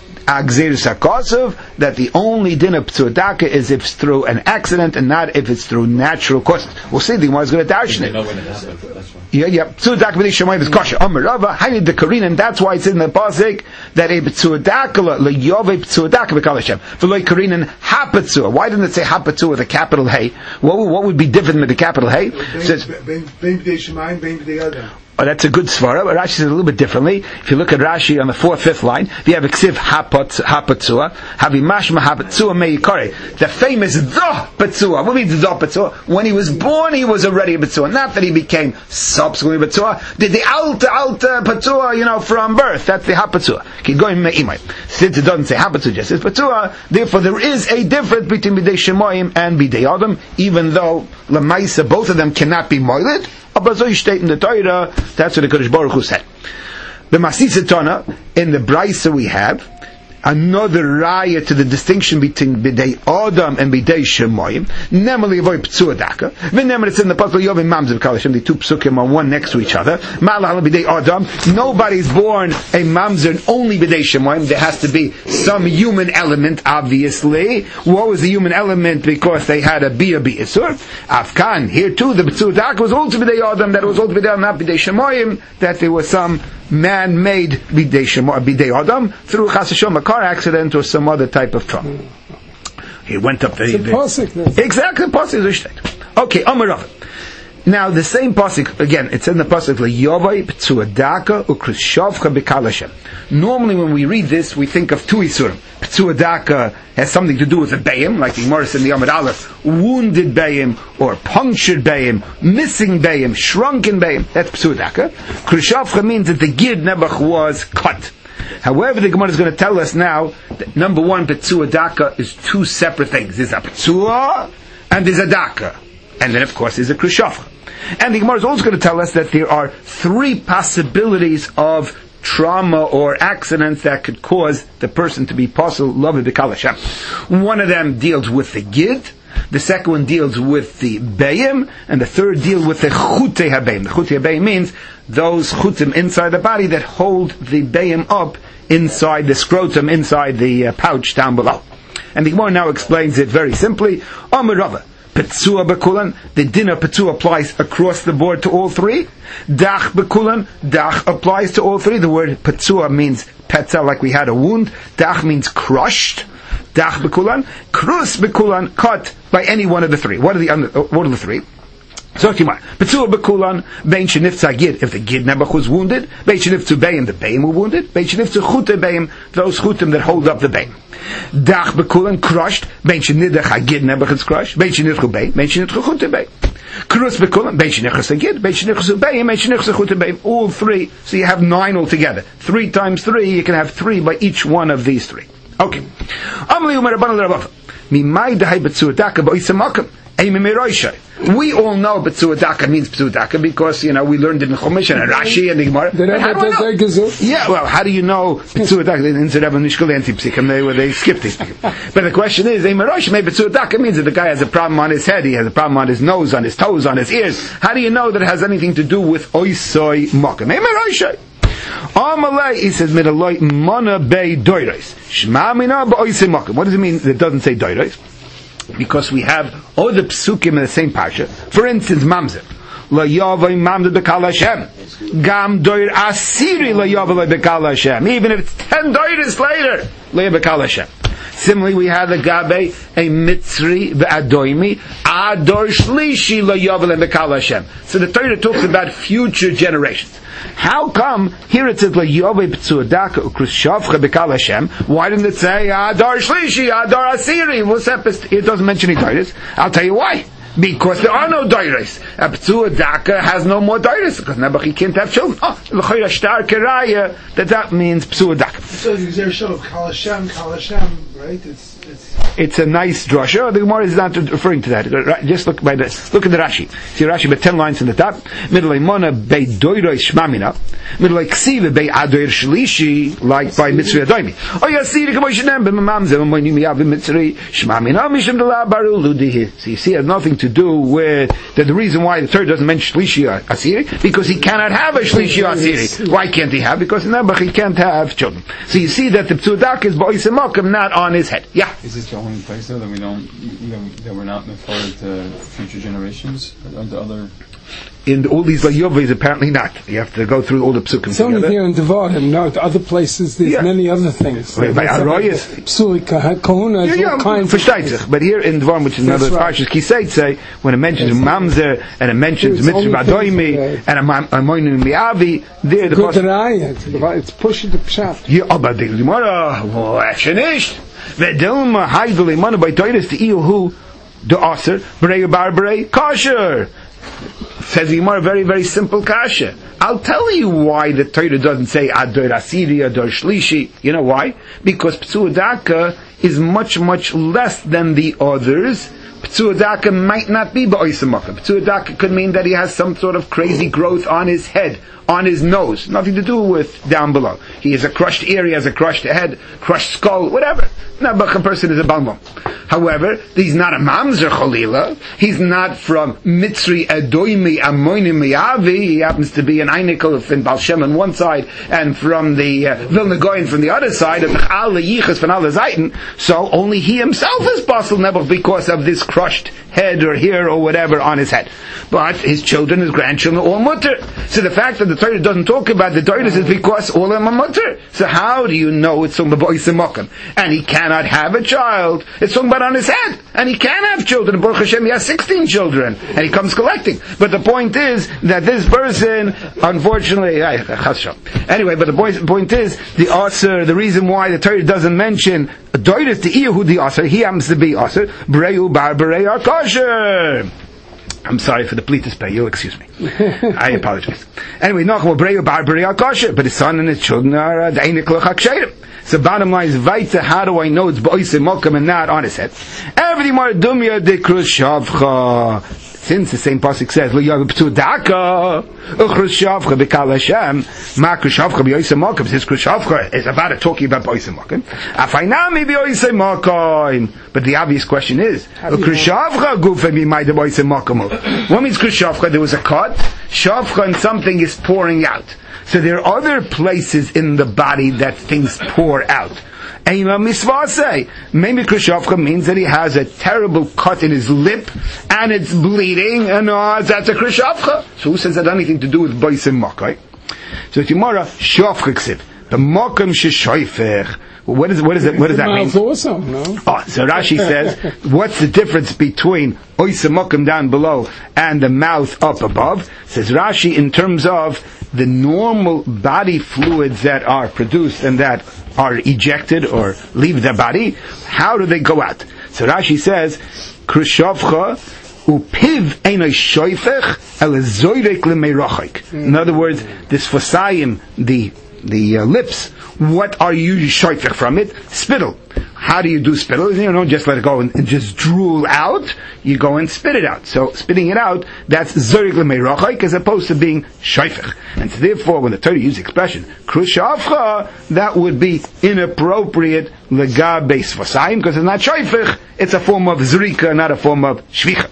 That the only din of p'tzuadaka is if it's through an accident and not if it's through natural causes. We'll see. The Gemara is going to darshan it. P'tzuadaka b'dei Shemoyim is kosher. Amar Rava, haini de Karin, and that's why it's in the pasuk that a p'tzuadaka leyove p'tzuadaka b'kal Hashem v'loy Karinen hap'tzua. Why didn't it say hap'tzua with a capital Hey? What would be different with the capital Hey? Says Oh, that's a good svara, but Rashi says it a little bit differently. If you look at Rashi on the 4th, 5th line, if you have a ksiv hapatzua, havimashma hapatzua meikare. The famous the patzua. What means the patzua? When he was born, he was already a patzua. Not that he became subsequently patzua. Did the alta patzua, from birth. That's the hapatzua. Keep going meimai. Since it doesn't say hapatzua, just says patzua, therefore there is a difference between bidei shemoyim and bidei adam, even though lamaisa, both of them cannot be moiled. Aber so steht in the Torah, that's what the Kodesh Baruch Hu said. The Masisa Tana, in the Braisa we have, another raya to the distinction between Bidei Adam and Bidei Shemoyim, namely avoid P'tzuadaka. V'nemar, it's in the Pasuk Yovim Mamzer B'kal Hashem, the two psukim are one next to each other. Ma'ala Bidei Adam, nobody's born a Mamzer, only Bidei Shemoyim, there has to be some human element, obviously. What was the human element? Because they had a Bia Isur. Afkan, here too, the P'tzuadaka was also Bidei Adam, that was also Bidei Adam, not Bidei Shemoyim, that there was some man-made Bidei Adam, through Chas Hashem, a car accident or some other type of trauma. He went up the pasuk. Exactly, the pasuk is okay, Amar Rav. Now the same pasuk again. It's in the pasuk Yovai P'tzuadaka u'Krishavcha b'Kal Hashem. Normally, when we read this, we think of two isurim. P'tzuadaka has something to do with a bayim, like the Gemara in the Amud Aleph, wounded bayim or punctured bayim, missing bayim, shrunken bayim. That's p'tzuadaka. Krishavcha means that the gid Nebuch was cut. However, the Gemara is going to tell us now that number one, p'tzuadaka is two separate things. There's a p'tzua and there's a daka. And then, of course, there's a krishavcha. And the Gemara is also going to tell us that there are three possibilities of trauma or accidents that could cause the person to be possible loved b'kal Hashem. One of them deals with the gid. The second one deals with the Bayim, and the third deals with the Chutei HaBayim. The Chutei HaBayim means those chutim inside the body that hold the Bayim up inside the scrotum, inside the pouch down below. And the Gemara now explains it very simply. Amar Rava, Petzua bekulan, the din of Petzua applies across the board to all three. Dach bekulan, Dach applies to all three. The word Petzua means petza, like we had a wound. Dach means crushed. Dach bekulan, Krus bekulan, cut by any one of the three. What are the three? So Petzua bekulan, Bein shenifza gid, if the gid Nebuch was wounded. Bein shenifzu Bayim, the Bayim were wounded. Bein shenifzu chutei Bayim, those chutim that hold up the Bayim. Dach bekulan, crushed. Bein shenidach hagid Nebuch is crushed. Bein shenitchu Bayim, Bein shenitchu chutei Bayim. Krus bekulan, Bein shenichus hagid, Bein shenichus Bayim, Bein shenichus chutei Bayim. All three. So you have 9 altogether. 3 times 3, you can have 3 by each one of these 3. Okay. Amli umar Rabbanan l'Ravav. Mimai dehai Petzua daka b'oisem makam. We all know Petzua daka means Petzua daka because, we learned it in Chumash and Rashi and the Gemara. Yeah, well, how do you know Petzua daka? They skipped it. But the question is, maybe Petzua daka means that the guy has a problem on his head, he has a problem on his nose, on his toes, on his ears. How do you know that it has anything to do with Oisoi Makam? Amalei, he says, Midaloi Mana Bei Doiros. Shma Mina B'Oisei Makam. What does it mean that it doesn't say Doiros? Because we have all the psukim in the same parsha. For instance, Mamzer. La Yavai Mamzer Bekal Hashem. Gam Doir Asiri La Yavai Bekal Hashem. Even if it's 10 Doiris later, La Bekal Hashem. Similarly, we have the Gabe, a Mitzri, the Adoimi, Ador Shlishi La Yavai Bekal Hashem. So the Torah talks about future generations. How come here it says LaYovei Petzua daka ukrushavcha bekal Hashem? Why didn't it say Adar Shlishi, Adar Asiri? It doesn't mention any Dairis. I'll tell you why. Because there are no Dairis. Petzua daka has no more Dairis because Nebuch can't have children. L'chayra shtar keraya that means Petzua daka. So the exertion of Kal Hashem, right? It's a nice drasha. The Gemara is not referring to that. Just look at the Rashi. See Rashi, but 10 lines in the top. Middle Mona Bei Doiroi Shmamina. Middle Ksiva Bei Adoir Shlishi, like by Mitzri Adoimi. Oh, Yasiri Kamoshinem B'Mamze B'Moini Miyav Mitzri Shmamina Mishim Dela Baru Ludihi. So you see, it has nothing to do with the reason why the third doesn't mention Shlishi Asiri, because he cannot have a Shlishi Asiri. Why can't he have? Because in Nebuch he can't have children. So you see that the Petzua daka is B'Oisem Makam, not on his head. Yeah. Is this the only place though that we don't, that we're not forward to future generations? Or the other? In all these Layovays, apparently not. You have to go through all the psukim. It's only here in Devarim. No, other places there's many other things. By Aroyas, Psuli Kahuna, all kinds of things. But here in Devarim, which is another parshas Kiseitze, when it mentions Mamzer and it mentions Mitzvah Badoimi and Amoinu Miavi, there the Good it's pushing the pshat. Yeah, but the Gemara, that's nicht. Ve'delma haidul imanu by Toiris the ihu the aser brei bar brei kosher. Says the Gemara, very, very simple kasha. I'll tell you why the Torah doesn't say Ador Asiri, Ador Shlishi. You know why? Because Petzua daka is much, much less than the others. Petzua daka might not be B'Oisem Makam. Petzua daka could mean that he has some sort of crazy growth on his head, on his nose. Nothing to do with down below. He has a crushed ear, he has a crushed head, crushed skull, whatever. Nebuch, a person is a bambam. However, he's not a mamzer cholila. He's not from Mitzri Adoimi Amoinim Miyavi. He happens to be an Einikol in Baal Shem on one side, and from the Vilna Goyen from the other side, and Al Yichas from Al Zayten. So only he himself is Basel Nebuch because of this crushed head or hair or whatever on his head. But his children, his grandchildren, are all mutter. So the fact that the Torah doesn't talk about the Torah is because all of them are mutter. So how do you know it's from the B'Oisem Makam? And he cannot have a child. It's talking about on his head. And he can have children. Baruch Hashem, he has 16 children. And he comes collecting. But the point is that this person, unfortunately, anyway, but the point is, the reason why the Torah doesn't mention Doiris, the Iyahu, the Aser, he happens to be Aser, Breu Bar Berei are kosher. I'm sorry for the Plitas pay, you'll excuse me. I apologize. Anyway, Nachum Breu Bar Berei are kosher, but his son and his children are the Einik L'chak Sheirim. So bottom line is, Vaita, how do I know it's B'Oisem Makam and not on his head? Everything more Dumya de Krushavcha. since the same pasuk says L'yav b'tzudaka uchrushavcha b'kal Hashem ma krushavcha b'yoyse makom. Since krushavcha is about talking about b'yoyse makom, afaynami b'yoyse makom. But the obvious question is krushavcha gufe b'mayde b'yoyse makom. What means krushavcha? There was a cut. Shavcha and something is pouring out. So there are other places in the body that things pour out. Maybe krushavcha means that he has a terrible cut in his lip and it's bleeding, and that's a krushavcha. So who says that had anything to do with boisim makai? So tomorrow shavcha ksiv the makom sheshoifech. What does that mean? Awesome, no? So Rashi says, what's the difference between oisem makom down below and the mouth up above? Says Rashi, in terms of the normal body fluids that are produced and that are ejected or leave the body, how do they go out? So Rashi says, krushavcha upiv einay shoifech el zoyrek lemeirachik. In other words, this fosayim, the lips, what are you shoifech from it? Spittle. How do you do spittle? You don't just let it go and just drool out. You go and spit it out. So spitting it out, that's zoyrek lemeirachik as opposed to being shoifech. And so therefore, when the Torah uses the expression krushavcha, that would be inappropriate legabe sfosayim because it's not shoifech. It's a form of zrika, not a form of shvicha.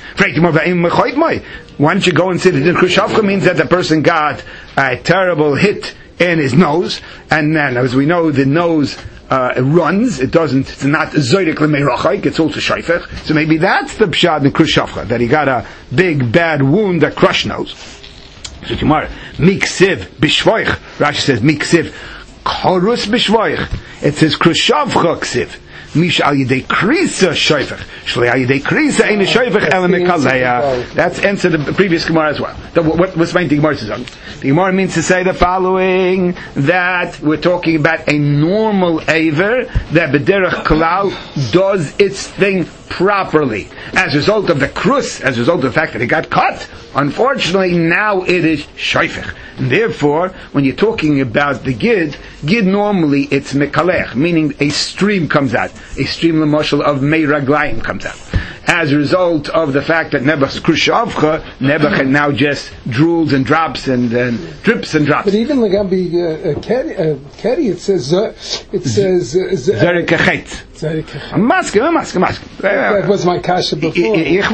Why don't you go and say that krushavcha means that the person got a terrible hit in his nose, and then, as we know, the nose runs. It's not zoyrek lemeirachik, it's also shaifech. So maybe that's the pshad in krushavcha, that he got a big bad wound, a crushed nose. So tomorrow, miksiv b'shvoich. Rashi says miksiv korus b'shvoich. It says krushavcha ksiv. Mish al yidei krisa shoifech. Shlei al yidei krisa ein shoifech ele mekaleya. That's answered the previous Gemara as well. What's the Gemara says? The Gemara means to say the following, that we're talking about a normal aver that b'derech klal does its thing properly. As a result of the krus, as a result of the fact that it got cut, unfortunately now it is shoifech. And therefore, when you're talking about the gid normally it's mekalech, meaning a stream comes out. A stream l'moshel of meiraglayim comes out. As a result of the fact that Nebuch krushavcha, Nebuch now just drools and drops and drips and drops. But even Lagabi Keri, it says Zarek Kachet. I'm asking. That was my kasha before.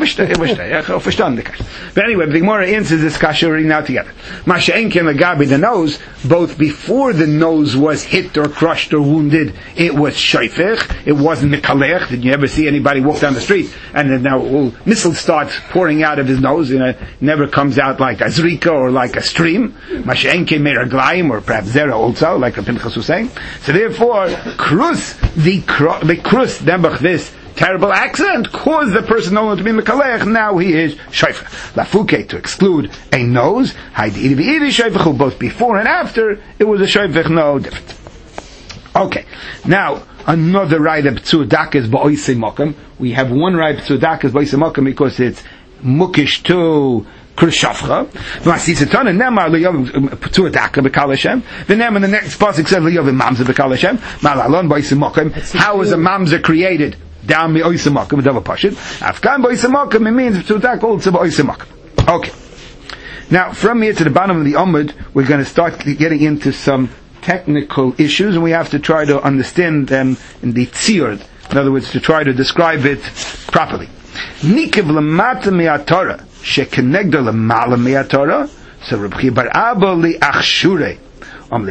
But anyway, the Gemara answers this kasha already now together. Masha'en ken Lagabi, the nose, both before the nose was hit or crushed or wounded, it was shoifech, it wasn't mekalech. Did you ever see anybody walk down the street and then now missiles starts pouring out of his nose, never comes out like a zrika or like a stream. Masha'en ken meiraglayim, or perhaps zera also, like the Pinchas was saying. So therefore, krus, the krus, Nebuch, this terrible accident, caused the person no longer to be mekalech, now he is shoifech. Lafuke, to exclude a nose, both before and after, it was a shoifech, no different. Okay, now, another right of Tzudaka is ba'oisei makom. We have one right of Tzudaka is ba'oisei makom because it's mukish to krushavcha. V'asisatana nemar liyav Tzudaka b'kal Hashem. The nem in the next pasuk says liyav mamzer b'kal Hashem. Malalon ba'oisei makom. How is a mamzer created? Down ba'oisei makom, double pashut. Afkan ba'oisei makom, it means Tzudaka also ba'oisei makom. Okay. Now, from here to the bottom of the Amud, we're going to start getting into some technical issues, and we have to try to understand them in the tziyur. In other words, to try to describe it properly. Nikiv lemata me'atorah shekenegdo lemala me'atorah. So Reb Chia bar Abba li'achshure. What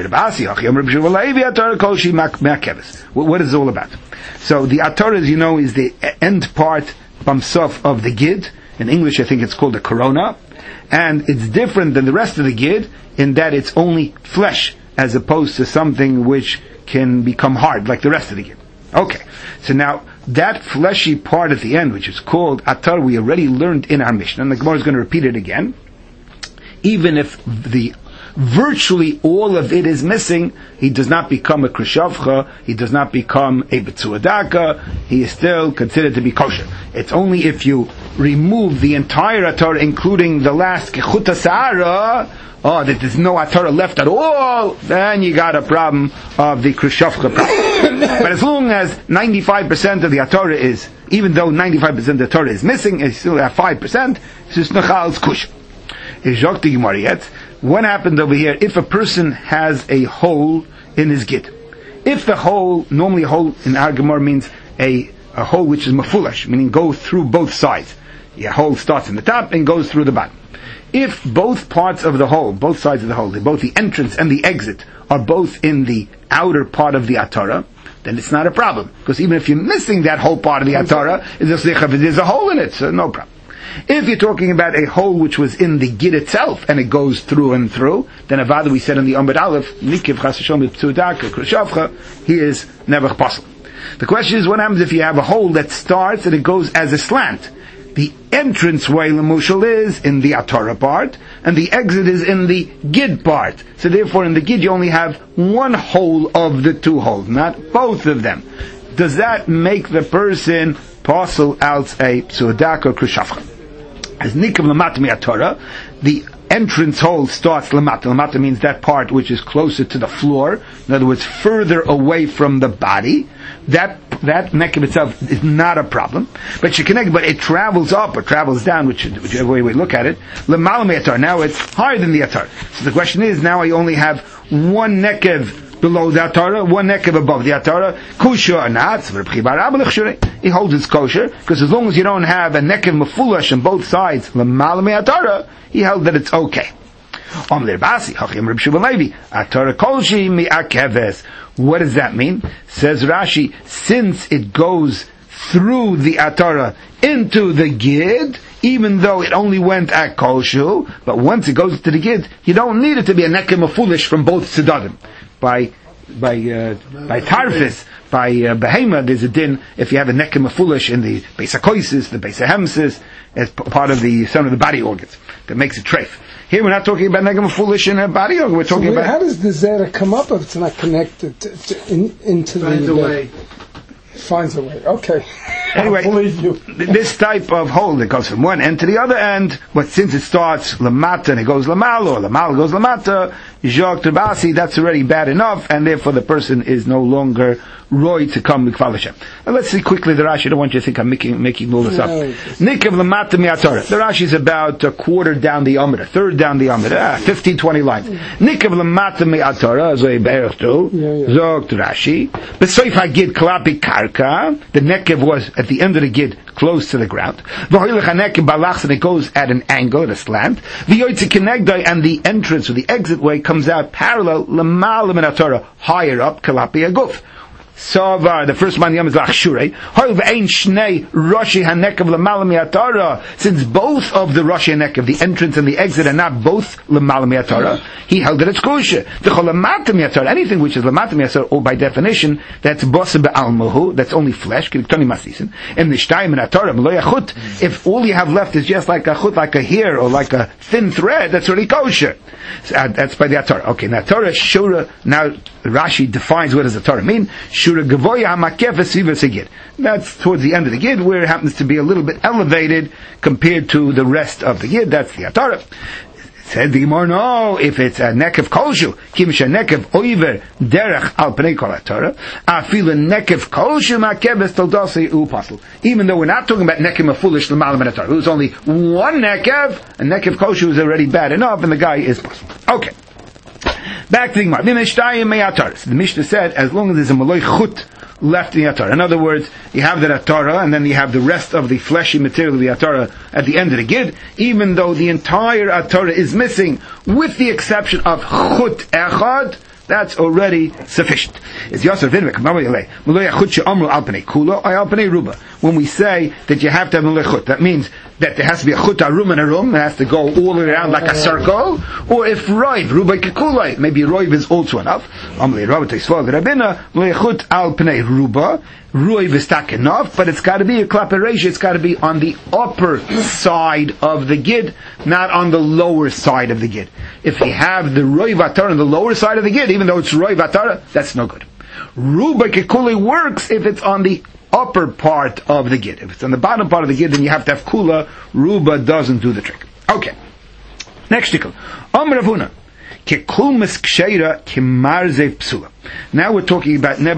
is it all about? So the atorah, as you know, is the end part bamsof of the gid. In English, I think it's called the corona, and it's different than the rest of the gid in that it's only flesh, as opposed to something which can become hard, like the rest of the gid. Okay, so now that fleshy part at the end, which is called atar, we already learned in our Mishnah, and the Gemara is going to repeat it again. Even if virtually all of it is missing, he does not become a krushavcha, he does not become a betzuadaka, he is still considered to be kosher. It's only if you remove the entire atar, including the last kechuta sa'ara, that there's no atar left at all, then you got a problem of the krushavcha problem. But as long as 95% of the Torah is, even though 95% of the Torah is missing, you still have 5%, it's just Nachal's Kush. What happened over here if a person has a hole in his gid? If the hole, normally a hole in our Gemara means a hole which is mafulash, meaning go through both sides. A hole starts in the top and goes through the bottom. If both parts of the hole, both sides of the hole, both the entrance and the exit, are both in the outer part of the Atara, then it's not a problem. Because even if you're missing that whole part of the Atara, there's a hole in it, so no problem. If you're talking about a hole which was in the gid itself, and it goes through and through, then avada we said in the Amud Aleph, Nikiv Chasashom B'Psudaka Krushavcha, he is never possible. The question is, what happens if you have a hole that starts and it goes as a slant? The entrance way Lamushal is in the Atara part, and the exit is in the Gid part. So therefore in the Gid you only have one hole of the two holes, not both of them. Does that make the person parcel out a Psudak or Krushavcha? As Nikav Lamat Mi'Atara, the entrance hole starts Lamata. Lamata means that part which is closer to the floor, in other words, further away from the body. That neck of itself is not a problem, but it travels up or travels down, whichever way we look at it. L'malam atar. Now it's higher than the atar. So the question is, now I only have one nekev below the atara, one nekev above the atara. Kusha or not? He holds it's kosher because as long as you don't have a nekev mafulash on both sides, l'malam atara, he held that it's okay. What does that mean? Says Rashi, since it goes through the Atara into the Gid, even though it only went at Koshu, but once it goes to the Gid, you don't need it to be a nekem foolish from both Tzedadim. By Tarfis, by Behema, there's a din if you have a nekem foolish in the Beis HaKoisis, the Beis HaHemsis, as part of some of the body organs, that makes it treif. Here we're not talking about negam foolish in a body organ. We're talking about how does the zera come up if it's not connected into finds the a way. Finds a way. Okay. Anyway, I believe you. This type of hole that goes from one end to the other end, but since it starts lamata and it goes lamal, or lamal goes lamata, Jacques Trebasi, that's already bad enough, and therefore the person is no longer roy to come Mikval Hashem. Now let's see quickly the Rashi. I don't want you to think I'm making all this up. Nikav lamata mi'atorah. The Rashi is about a quarter down the Amud, a third down the Amud, 15-20 lines. Nikav lamata mi'atorah, so be'erach tu, Zog to Rashi. B'soif hagid klapi karka, the nekev was at the end of the gid, close to the ground. V'hoilech hanekev balachs, and it goes at an angle, at a slant. V'yoytze kenegdai, and the entrance or the exit way comes out parallel, l'mal mi'atorah, higher up, klapi aguf. Savar, the first man yom is lachshure. Hoil ve'ein shnei roshi hanekav l'malam yatara. Since both of the roshi hanekav, the entrance and the exit, are not both l'malam yatara, he held that it's kosher. The cholamatam yatara, anything which is l'matam yatara, or by definition, that's bosa be'almahu, that's only flesh. Kiktoni masisin. And the shtayim and atara m'lo yachut. If all you have left is just like a chut, like a hair or like a thin thread, that's already kosher. So, that's by the atara. Okay, now Torah shura. Now Rashi defines what does the Torah mean. Shura gavoya hamakef esivas gid. That's towards the end of the gid, where it happens to be a little bit elevated compared to the rest of the gid. That's the atara. Said the Gemara, no, if it's a nekev kolshu, kimsha nekev oiver derech al pnei kol atara, afil a nekev kolshu makeves toldasi upasul. Even though we're not talking about nekev a foolish l'malam and atara, who's only one nekev, a nekev kolshu is already bad enough, and the guy is possible. Okay. Back to the Gemara. The Mishnah said, as long as there's a maloi chut left in the atara. In other words, you have the atara, and then you have the rest of the fleshy material of the atara at the end of the gid, even though the entire atara is missing, with the exception of chut echad, that's already sufficient. When we say that you have to have a chut, that means that there has to be a chut arum and a rum, it has to go all the way around like a circle, or if roiv, rubai kekulai, maybe roiv is also enough. Roiv is tak enough, but it's got to be a klaperation, it's got to be on the upper side of the gid, not on the lower side of the gid. If you have the roiv atara on the lower side of the gid, even though it's roiv atara, that's no good. Rubai kekulai works if it's on the upper part of the gid. If it's on the bottom part of the gid, then you have to have kula. Ruba doesn't do the trick. Okay. Next tickle. Amr Ravuna. Now we're talking about Nebuch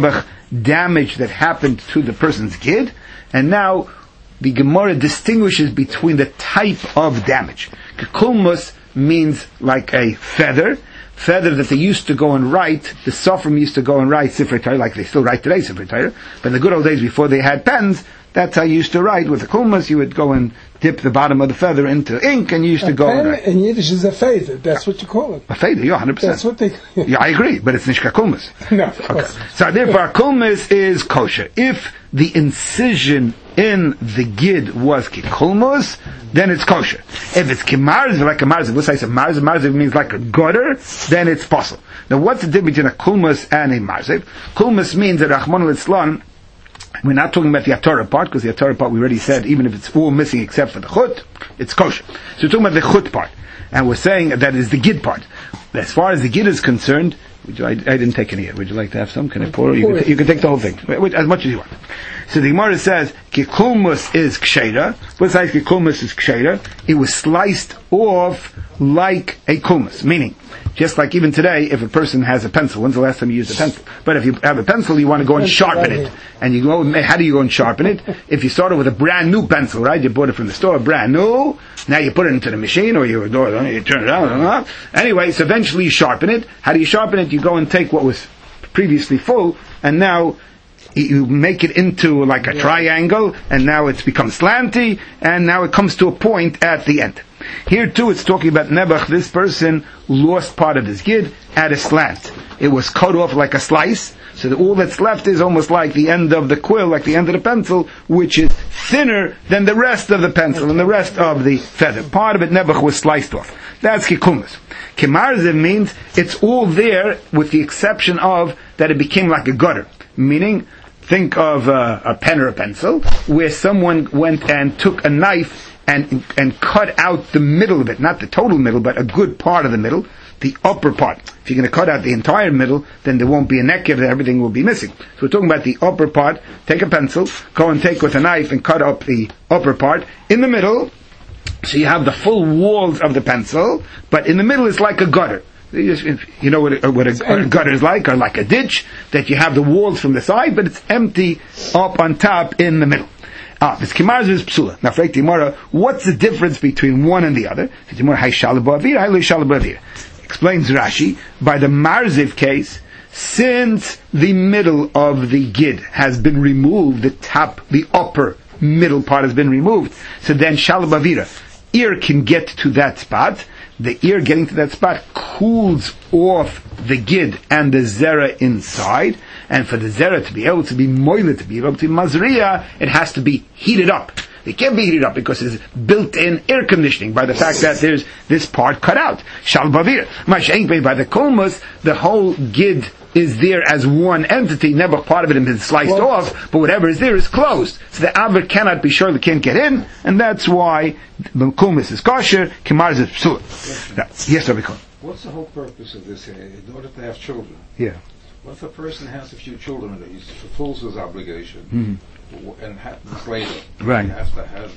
damage that happened to the person's gid, and now the Gemara distinguishes between the type of damage. Kekulmus means like a feather that they used to go and write, the Sofrim used to go and write Sifrei Torah, like they still write today Sifrei Torah, but in the good old days before they had pens, that's how you used to write. With the kulmas, you would go and dip the bottom of the feather into ink, and you used to go and write. In Yiddish is a feather. That's what you call it. A feather, yeah, 100%. That's what they... Yeah, I agree, but it's nishka kulmas. No, of course. Okay. So therefore, our kulmas is kosher. If the incision in the gid was kikulmus, then it's kosher. If it's kimarziv, like a marziv, let's say marziv means like a gutter, then it's possible. Now, what's the difference between a kulmus and a marziv? Kulmus means that Rahman al-Islam, we're not talking about the Atorah part, because the Atorah part we already said, even if it's all missing except for the chut, it's kosher. So we're talking about the chut part. And we're saying that is the gid part. As far as the gid is concerned, I didn't take any yet. Would you like to have some? Can I pour? You can take the whole thing, as much as you want. So the Gemara says, kikulmus is ksheira. Besides kikulmus is ksheira, it was sliced off like a kulmus. Meaning, just like even today, if a person has a pencil, when's the last time you used a pencil? But if you have a pencil, you want to go and sharpen it. And you go, how do you go and sharpen it? If you started with a brand new pencil, right? You bought it from the store, brand new. Now you put it into the machine, or you turn it on. Anyway, so eventually you sharpen it. How do you sharpen it? You go and take what was previously full, and now you make it into like a triangle, and now it's become slanty, and now it comes to a point at the end. Here too, it's talking about Nebuch. This person lost part of his gid at a slant. It was cut off like a slice, so that all that's left is almost like the end of the quill, like the end of the pencil, which is thinner than the rest of the pencil and the rest of the feather. Part of it, Nebuch, was sliced off. That's kikulmus. Kimarziv means it's all there, with the exception of that it became like a gutter. Meaning, think of a pen or a pencil, where someone went and took a knife and cut out the middle of it, not the total middle, but a good part of the middle, the upper part. If you're going to cut out the entire middle, then there won't be a neck, everything will be missing. So we're talking about the upper part. Take a pencil, go and take with a knife and cut up the upper part. In the middle, so you have the full walls of the pencil, but in the middle is like a gutter. You know what a gutter is like, or like a ditch, that you have the walls from the side, but it's empty up on top in the middle. This kimarziv is psula. Now, for Gemara, what's the difference between one and the other? Explains Rashi, by the marziv case, since the middle of the gid has been removed, the upper middle part has been removed, so then shalabavira, ear can get to that spot. The ear getting to that spot cools off the gid and the zera inside, and for the zera to be able to be moilet, to be able to be mazriya, it has to be heated up. It can't be heated up because it's built-in air conditioning by the fact that there's this part cut out. Shal bavir. By the kulmus, the whole gid is there as one entity. Never part of it has been sliced off, but whatever is there is closed. So the aver cannot be sure they can't get in, and that's why the kulmus is kosher, kimarz is psula. Yes, Rabbi Cohen. What's the whole purpose of this? In order to have children. Yeah. What if a person has a few children and he fulfills his obligation and happens later? Right. He has to have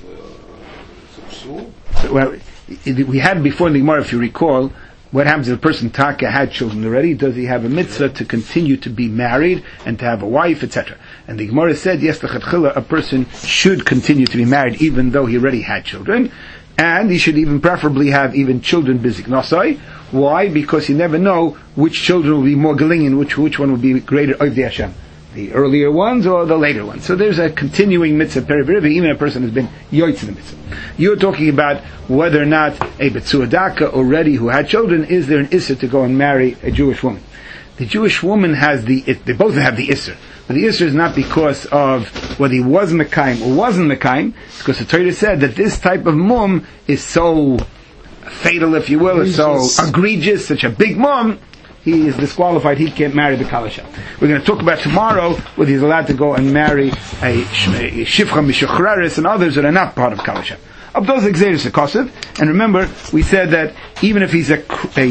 some psul? Well, we had before in the Gemara, if you recall, what happens if a person taka had children already? Does he have a mitzvah to continue to be married and to have a wife, etc.? And the Gemara said, yes, a person should continue to be married even though he already had children, and he should even preferably have even children biziknosai. Why? Because you never know which children will be more galingin, which one will be greater Ovdei Hashem, the earlier ones or the later ones. So there's a continuing mitzvah periveriv, even a person has been yoytz in the mitzvah. You're talking about whether or not a betzuadaka already who had children, is there an isser to go and marry a Jewish woman? The Jewish woman has they both have the isser. But the isser is not because of whether he was mekayim or wasn't mekayim. It's because the Torah said that this type of mum is so fatal, if you will, is so egregious, such a big mum, he is disqualified, he can't marry the Kalasha. We're going to talk about tomorrow whether he's allowed to go and marry a Shifcha Mishuchraris and others that are not part of Kalasha. Of those exeris a kosev, and remember, we said that even if he's a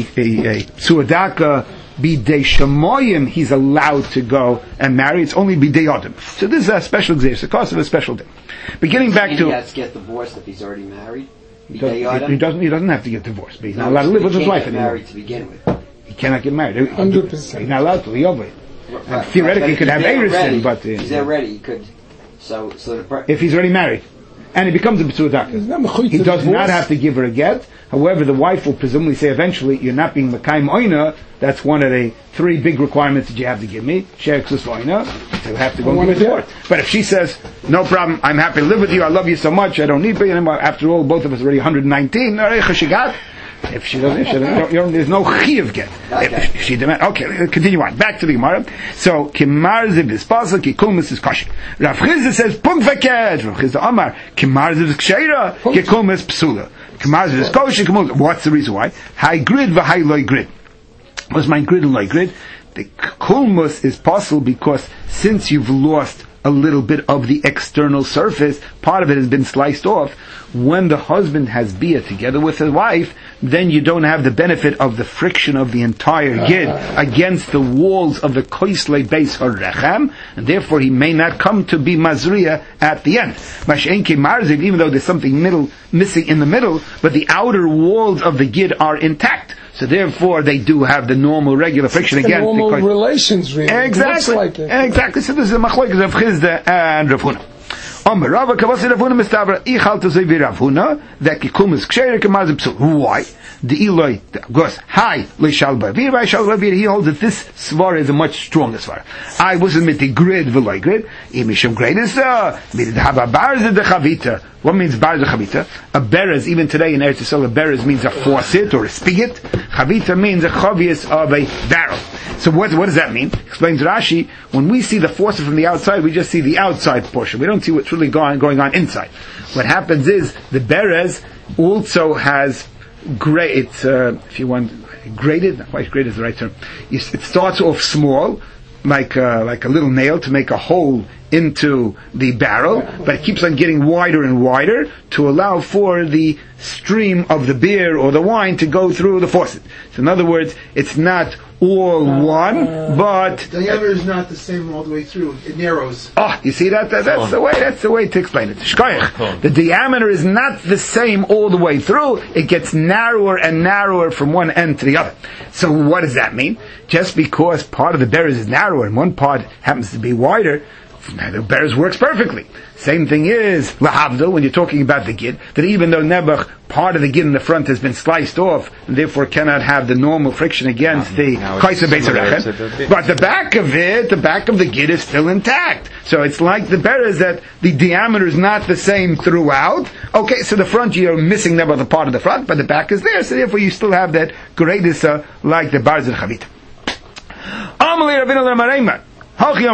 Tzuadaka Bidei Shemoyim, he's allowed to go and marry, it's only Bidei Adam. So this is a special exeris a kosev, a special thing. Beginning back to... He has to get divorced if he's already married? He doesn't have to get divorced, but he's not allowed to live with his wife anymore. Married to begin with. He cannot get married. 100%. He's not allowed to. And theoretically, he could have Erusin, but he's there ready. He could. So if he's already married, and he becomes a B'suadaka, he does not have to give her a get. However, the wife will presumably say eventually, "You're not being Mekayim Oina." That's one of the 3 big requirements that you have to give me. She'eksus Oina. So you have to go and give it forth. But if she says, "No problem, I'm happy to live with you. I love you so much. I don't need you anymore." After all, both of us are already 119. If she doesn't, there's no chiyuv get. If she demands, okay, continue on. Back to the Gemara. So, kimarziv is pasuk, kikulmus is kosher. Rav Chizda says, punk veket. Rav Chizda Amar, kimarziv is ksheira, kikulmus psula. Kimarziv is kosher, kikulmus. What's the reason why? High grid, v'high loy grid. What's my grid and loy grid? The kulmus is possible because since you've lost a little bit of the external surface, part of it has been sliced off. When the husband has bia together with his wife, then you don't have the benefit of the friction of the entire gid against the walls of the koislei beis harechem, and therefore he may not come to be mazriya at the end. Mashenke marziv, even though there's something missing in the middle, but the outer walls of the gid are intact. So therefore, they do have the normal, regular friction against the normal relations. Really, exactly, like exactly. So this is a machlokes of Chizda and Rav Huna. Why? The Eloi goes hi leishal bavir. He holds that this svar is a much stronger svar. I was with the grid v'loy grid. Imisham grid is the chavita. What means barz chavita? A berez, even today in Eretz Yisrael, a berez means a faucet or a spigot. Chavita means a chavius of a barrel. So what does that mean? Explains Rashi, when we see the faucet from the outside, we just see the outside portion. We don't see what's really going on inside. What happens is, the berez also has if you want, graded, not quite graded is the right term. It starts off small, like a little nail to make a hole into the barrel, but it keeps on getting wider and wider to allow for the stream of the beer or the wine to go through the faucet. So in other words, it's not all one, but the diameter is not the same all the way through. It narrows. Oh, you see that's the way to explain it. The diameter is not the same all the way through. It gets narrower and narrower from one end to the other. So what does that mean? Just because part of the berries is narrower and one part happens to be wider, the berries works perfectly. Same thing is lahavdil when you're talking about the gid, that even though nebuch, part of the gid in the front has been sliced off, and therefore cannot have the normal friction against the kaisa beis harechem, but the back of the gid is still intact. So it's like the berries that the diameter is not the same throughout. Okay, so the front you're missing nebuch the part of the front, but the back is there, so therefore you still have that greatest like the barz and chavita. Amalei Ravina L'Marayma. What's the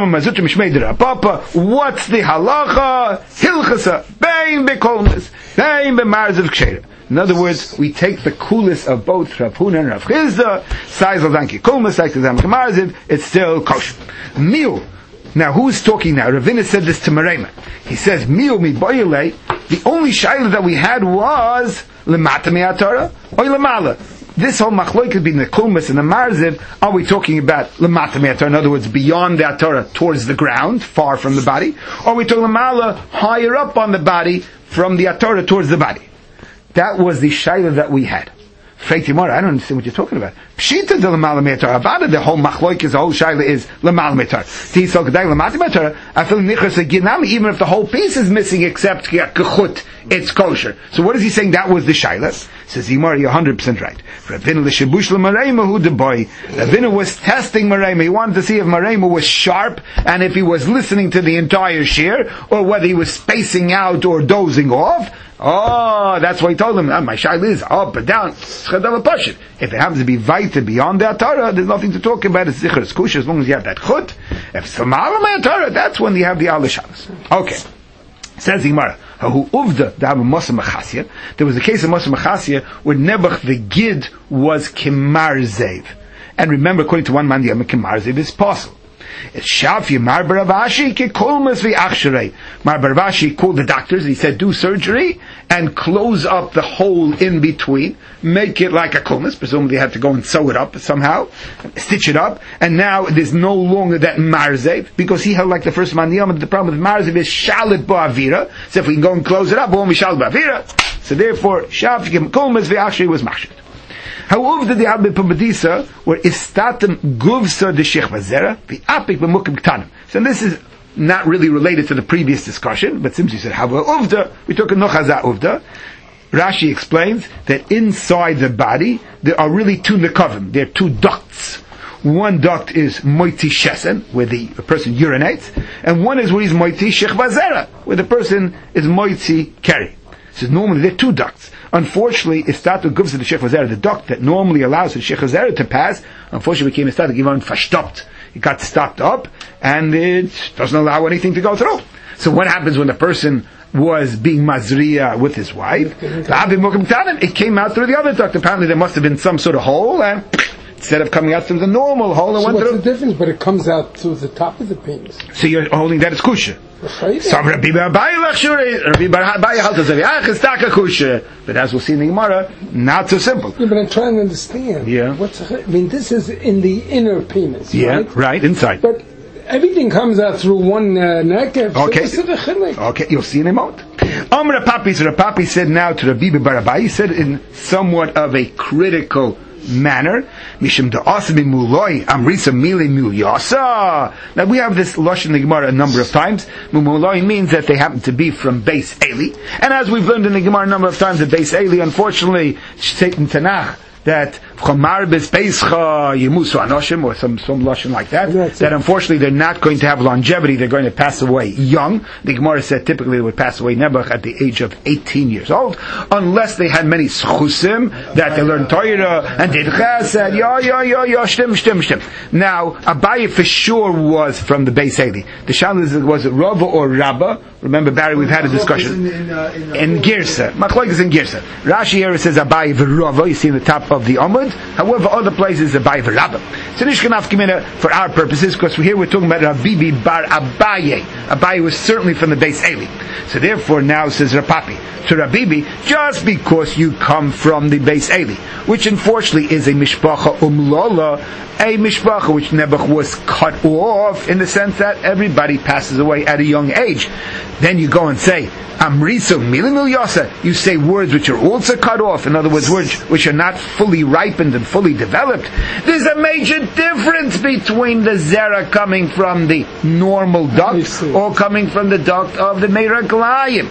halacha? Hilchasa, bein bekolmes, bein bemarziv ksheira. In other words, we take the coolest of both Rav Huna and Rav Chizda, Saizal Danki Kolmes, Saizal Danki Marziv, it's still kosher. Miu. Now, who's talking now? Ravina said this to Merema. He says, Miu mi boyele, the only shayla that we had was, lemata mi'atara, or lemala. This whole machloek between the kulmus and the marziv, are we talking about lemata me'atar, in other words, beyond the atorah, towards the ground, far from the body, or are we talking lemala, higher up on the body, from the atorah towards the body? That was the shayla that we had. I don't understand what you're talking about. Pshita de lemala me'atar, avada, the whole machloek is, the whole shayla is lemala me'atar. Tisol kedai lemata me'atar, I feel nichras aginami, even if the whole piece is missing except kechut, it's kosher. So what is he saying? That was the shayla. Says Yimar, you're 100% right. Ravina was testing Marema. He wanted to see if Marema was sharp and if he was listening to the entire shir, or whether he was spacing out or dozing off. Oh, that's why he told him, my shayla is up and down. If it happens to be weiter beyond the Torah, there's nothing to talk about. It's zichur, it's kusha, as long as you have that chut. If it's samalam Torah, that's when you have the ala shabbos. Okay. Says the Gemara, there was a case of Masa Machasya where Nebuch the Gid was Kimarzev. And remember, according to one man, the Kimarzev is possible. It's Shafi Mar Baravashi Kikolmas v'Achsharei. Mar Baravashi called the doctors and he said, do surgery and close up the hole in between, make it like a kolmas. Presumably, they had to go and sew it up somehow, stitch it up, and now there's no longer that marzev because he held like the first man. The problem with marzev is shalit ba'avira. So if we can go and close it up, won't be shalit ba'avira. So therefore, Shafi Kolmas v'Achsharei was machshir. However, the Abbe Pumbedisa were istatim guvsa de shechva zera the apik b'mukim ktanim. So this is not really related to the previous discussion, but since you said hava uvda, we took a nochaza uvda. Rashi explains that inside the body there are really two nekavim. There are two ducts. One duct is moiti shesen, where the person urinates, and one is where he's moiti shechva zera, where the person is moiti keri. So normally there are two ducts. Unfortunately, Istatu gives the shechva zera, the duct that normally allows the shechva zera to pass, unfortunately became Istatu given verstoppt. It got stopped up, and it doesn't allow anything to go through. So what happens when the person was being mazriya with his wife? It came out through the other duct. Apparently there must have been some sort of hole, and instead of coming out through the normal hole, it went through. What's the difference? But it comes out through the top of the penis. So you're holding that as kusha. But as we'll see in the Gemara, not so simple. Yeah, but I'm trying to understand. Yeah. This is in the inner penis, right, inside. But everything comes out through one neck. Okay, you'll see in a moment. Rapapi said now to Rabbi Barabai, he said in somewhat of a critical manner, Mishim da'asmi muloi amrisa mili mulyasa. Now we have this lush in the Gemara a number of times. Muloi means that they happen to be from Beis Eli, and as we've learned in the Gemara a number of times, the Beis Eli, unfortunately, Satan Tanakh, that Chomar Bezpeischa Yemusu Anoshim, or some lashon like that, that unfortunately they're not going to have longevity, they're going to pass away young. The Gemara said typically they would pass away Nebuch at the age of 18 years old, unless they had many schusim, that they learned Torah, and did chesed, shtim. Now, Abaye for sure was from the Beis Eli. The Shaila was it Rava or Rabba? Remember, Barry, we've had a discussion. In Girsa. Machlok is in Girsa. Rashi here says Abaye v'Rava, you see in the top of the Amud. However, other places Abaye v'Rabba. So Nishkanaf Kimina, for our purposes, because here we're talking about Rabbi Bar Abaye. Abaye was certainly from the Beis Eli. So therefore now says Rapapi to Rabibi, just because you come from the Beis Eli, which unfortunately is a mishpacha umlala, a mishpacha which Nebuch was cut off in the sense that everybody passes away at a young age. Then you go and say, Amriso milimil yasa, you say words which are also cut off, in other words, words which are not fully ripened and fully developed. There's a major difference between the zera coming from the normal duct or coming from the duct of the Meiraglayim.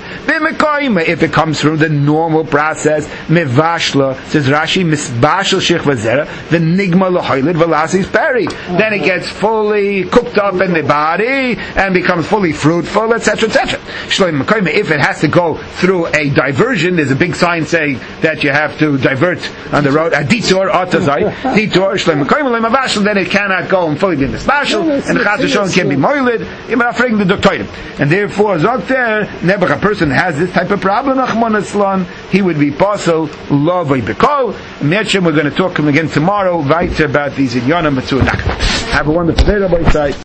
If it comes through the normal process, mevashla, says Rashi, misbashal shechva zera, the nigma lahoylid velasis peri. Then it gets fully cooked up in the body and becomes fully fruitful, etc., etc. If it has to go through a diversion, there's a big sign saying that you have to divert on the road, a detour, detour, then it cannot go and fully be in the special, and the Chaz V'Shalom can be moiled, and therefore, Zokter, Nebuch, a person has this type of problem, he would be possible, lovay bekol. We're going to talk to him again tomorrow, right, about these Inyanim Matzudah. Have a wonderful day, Rabbi Yisai.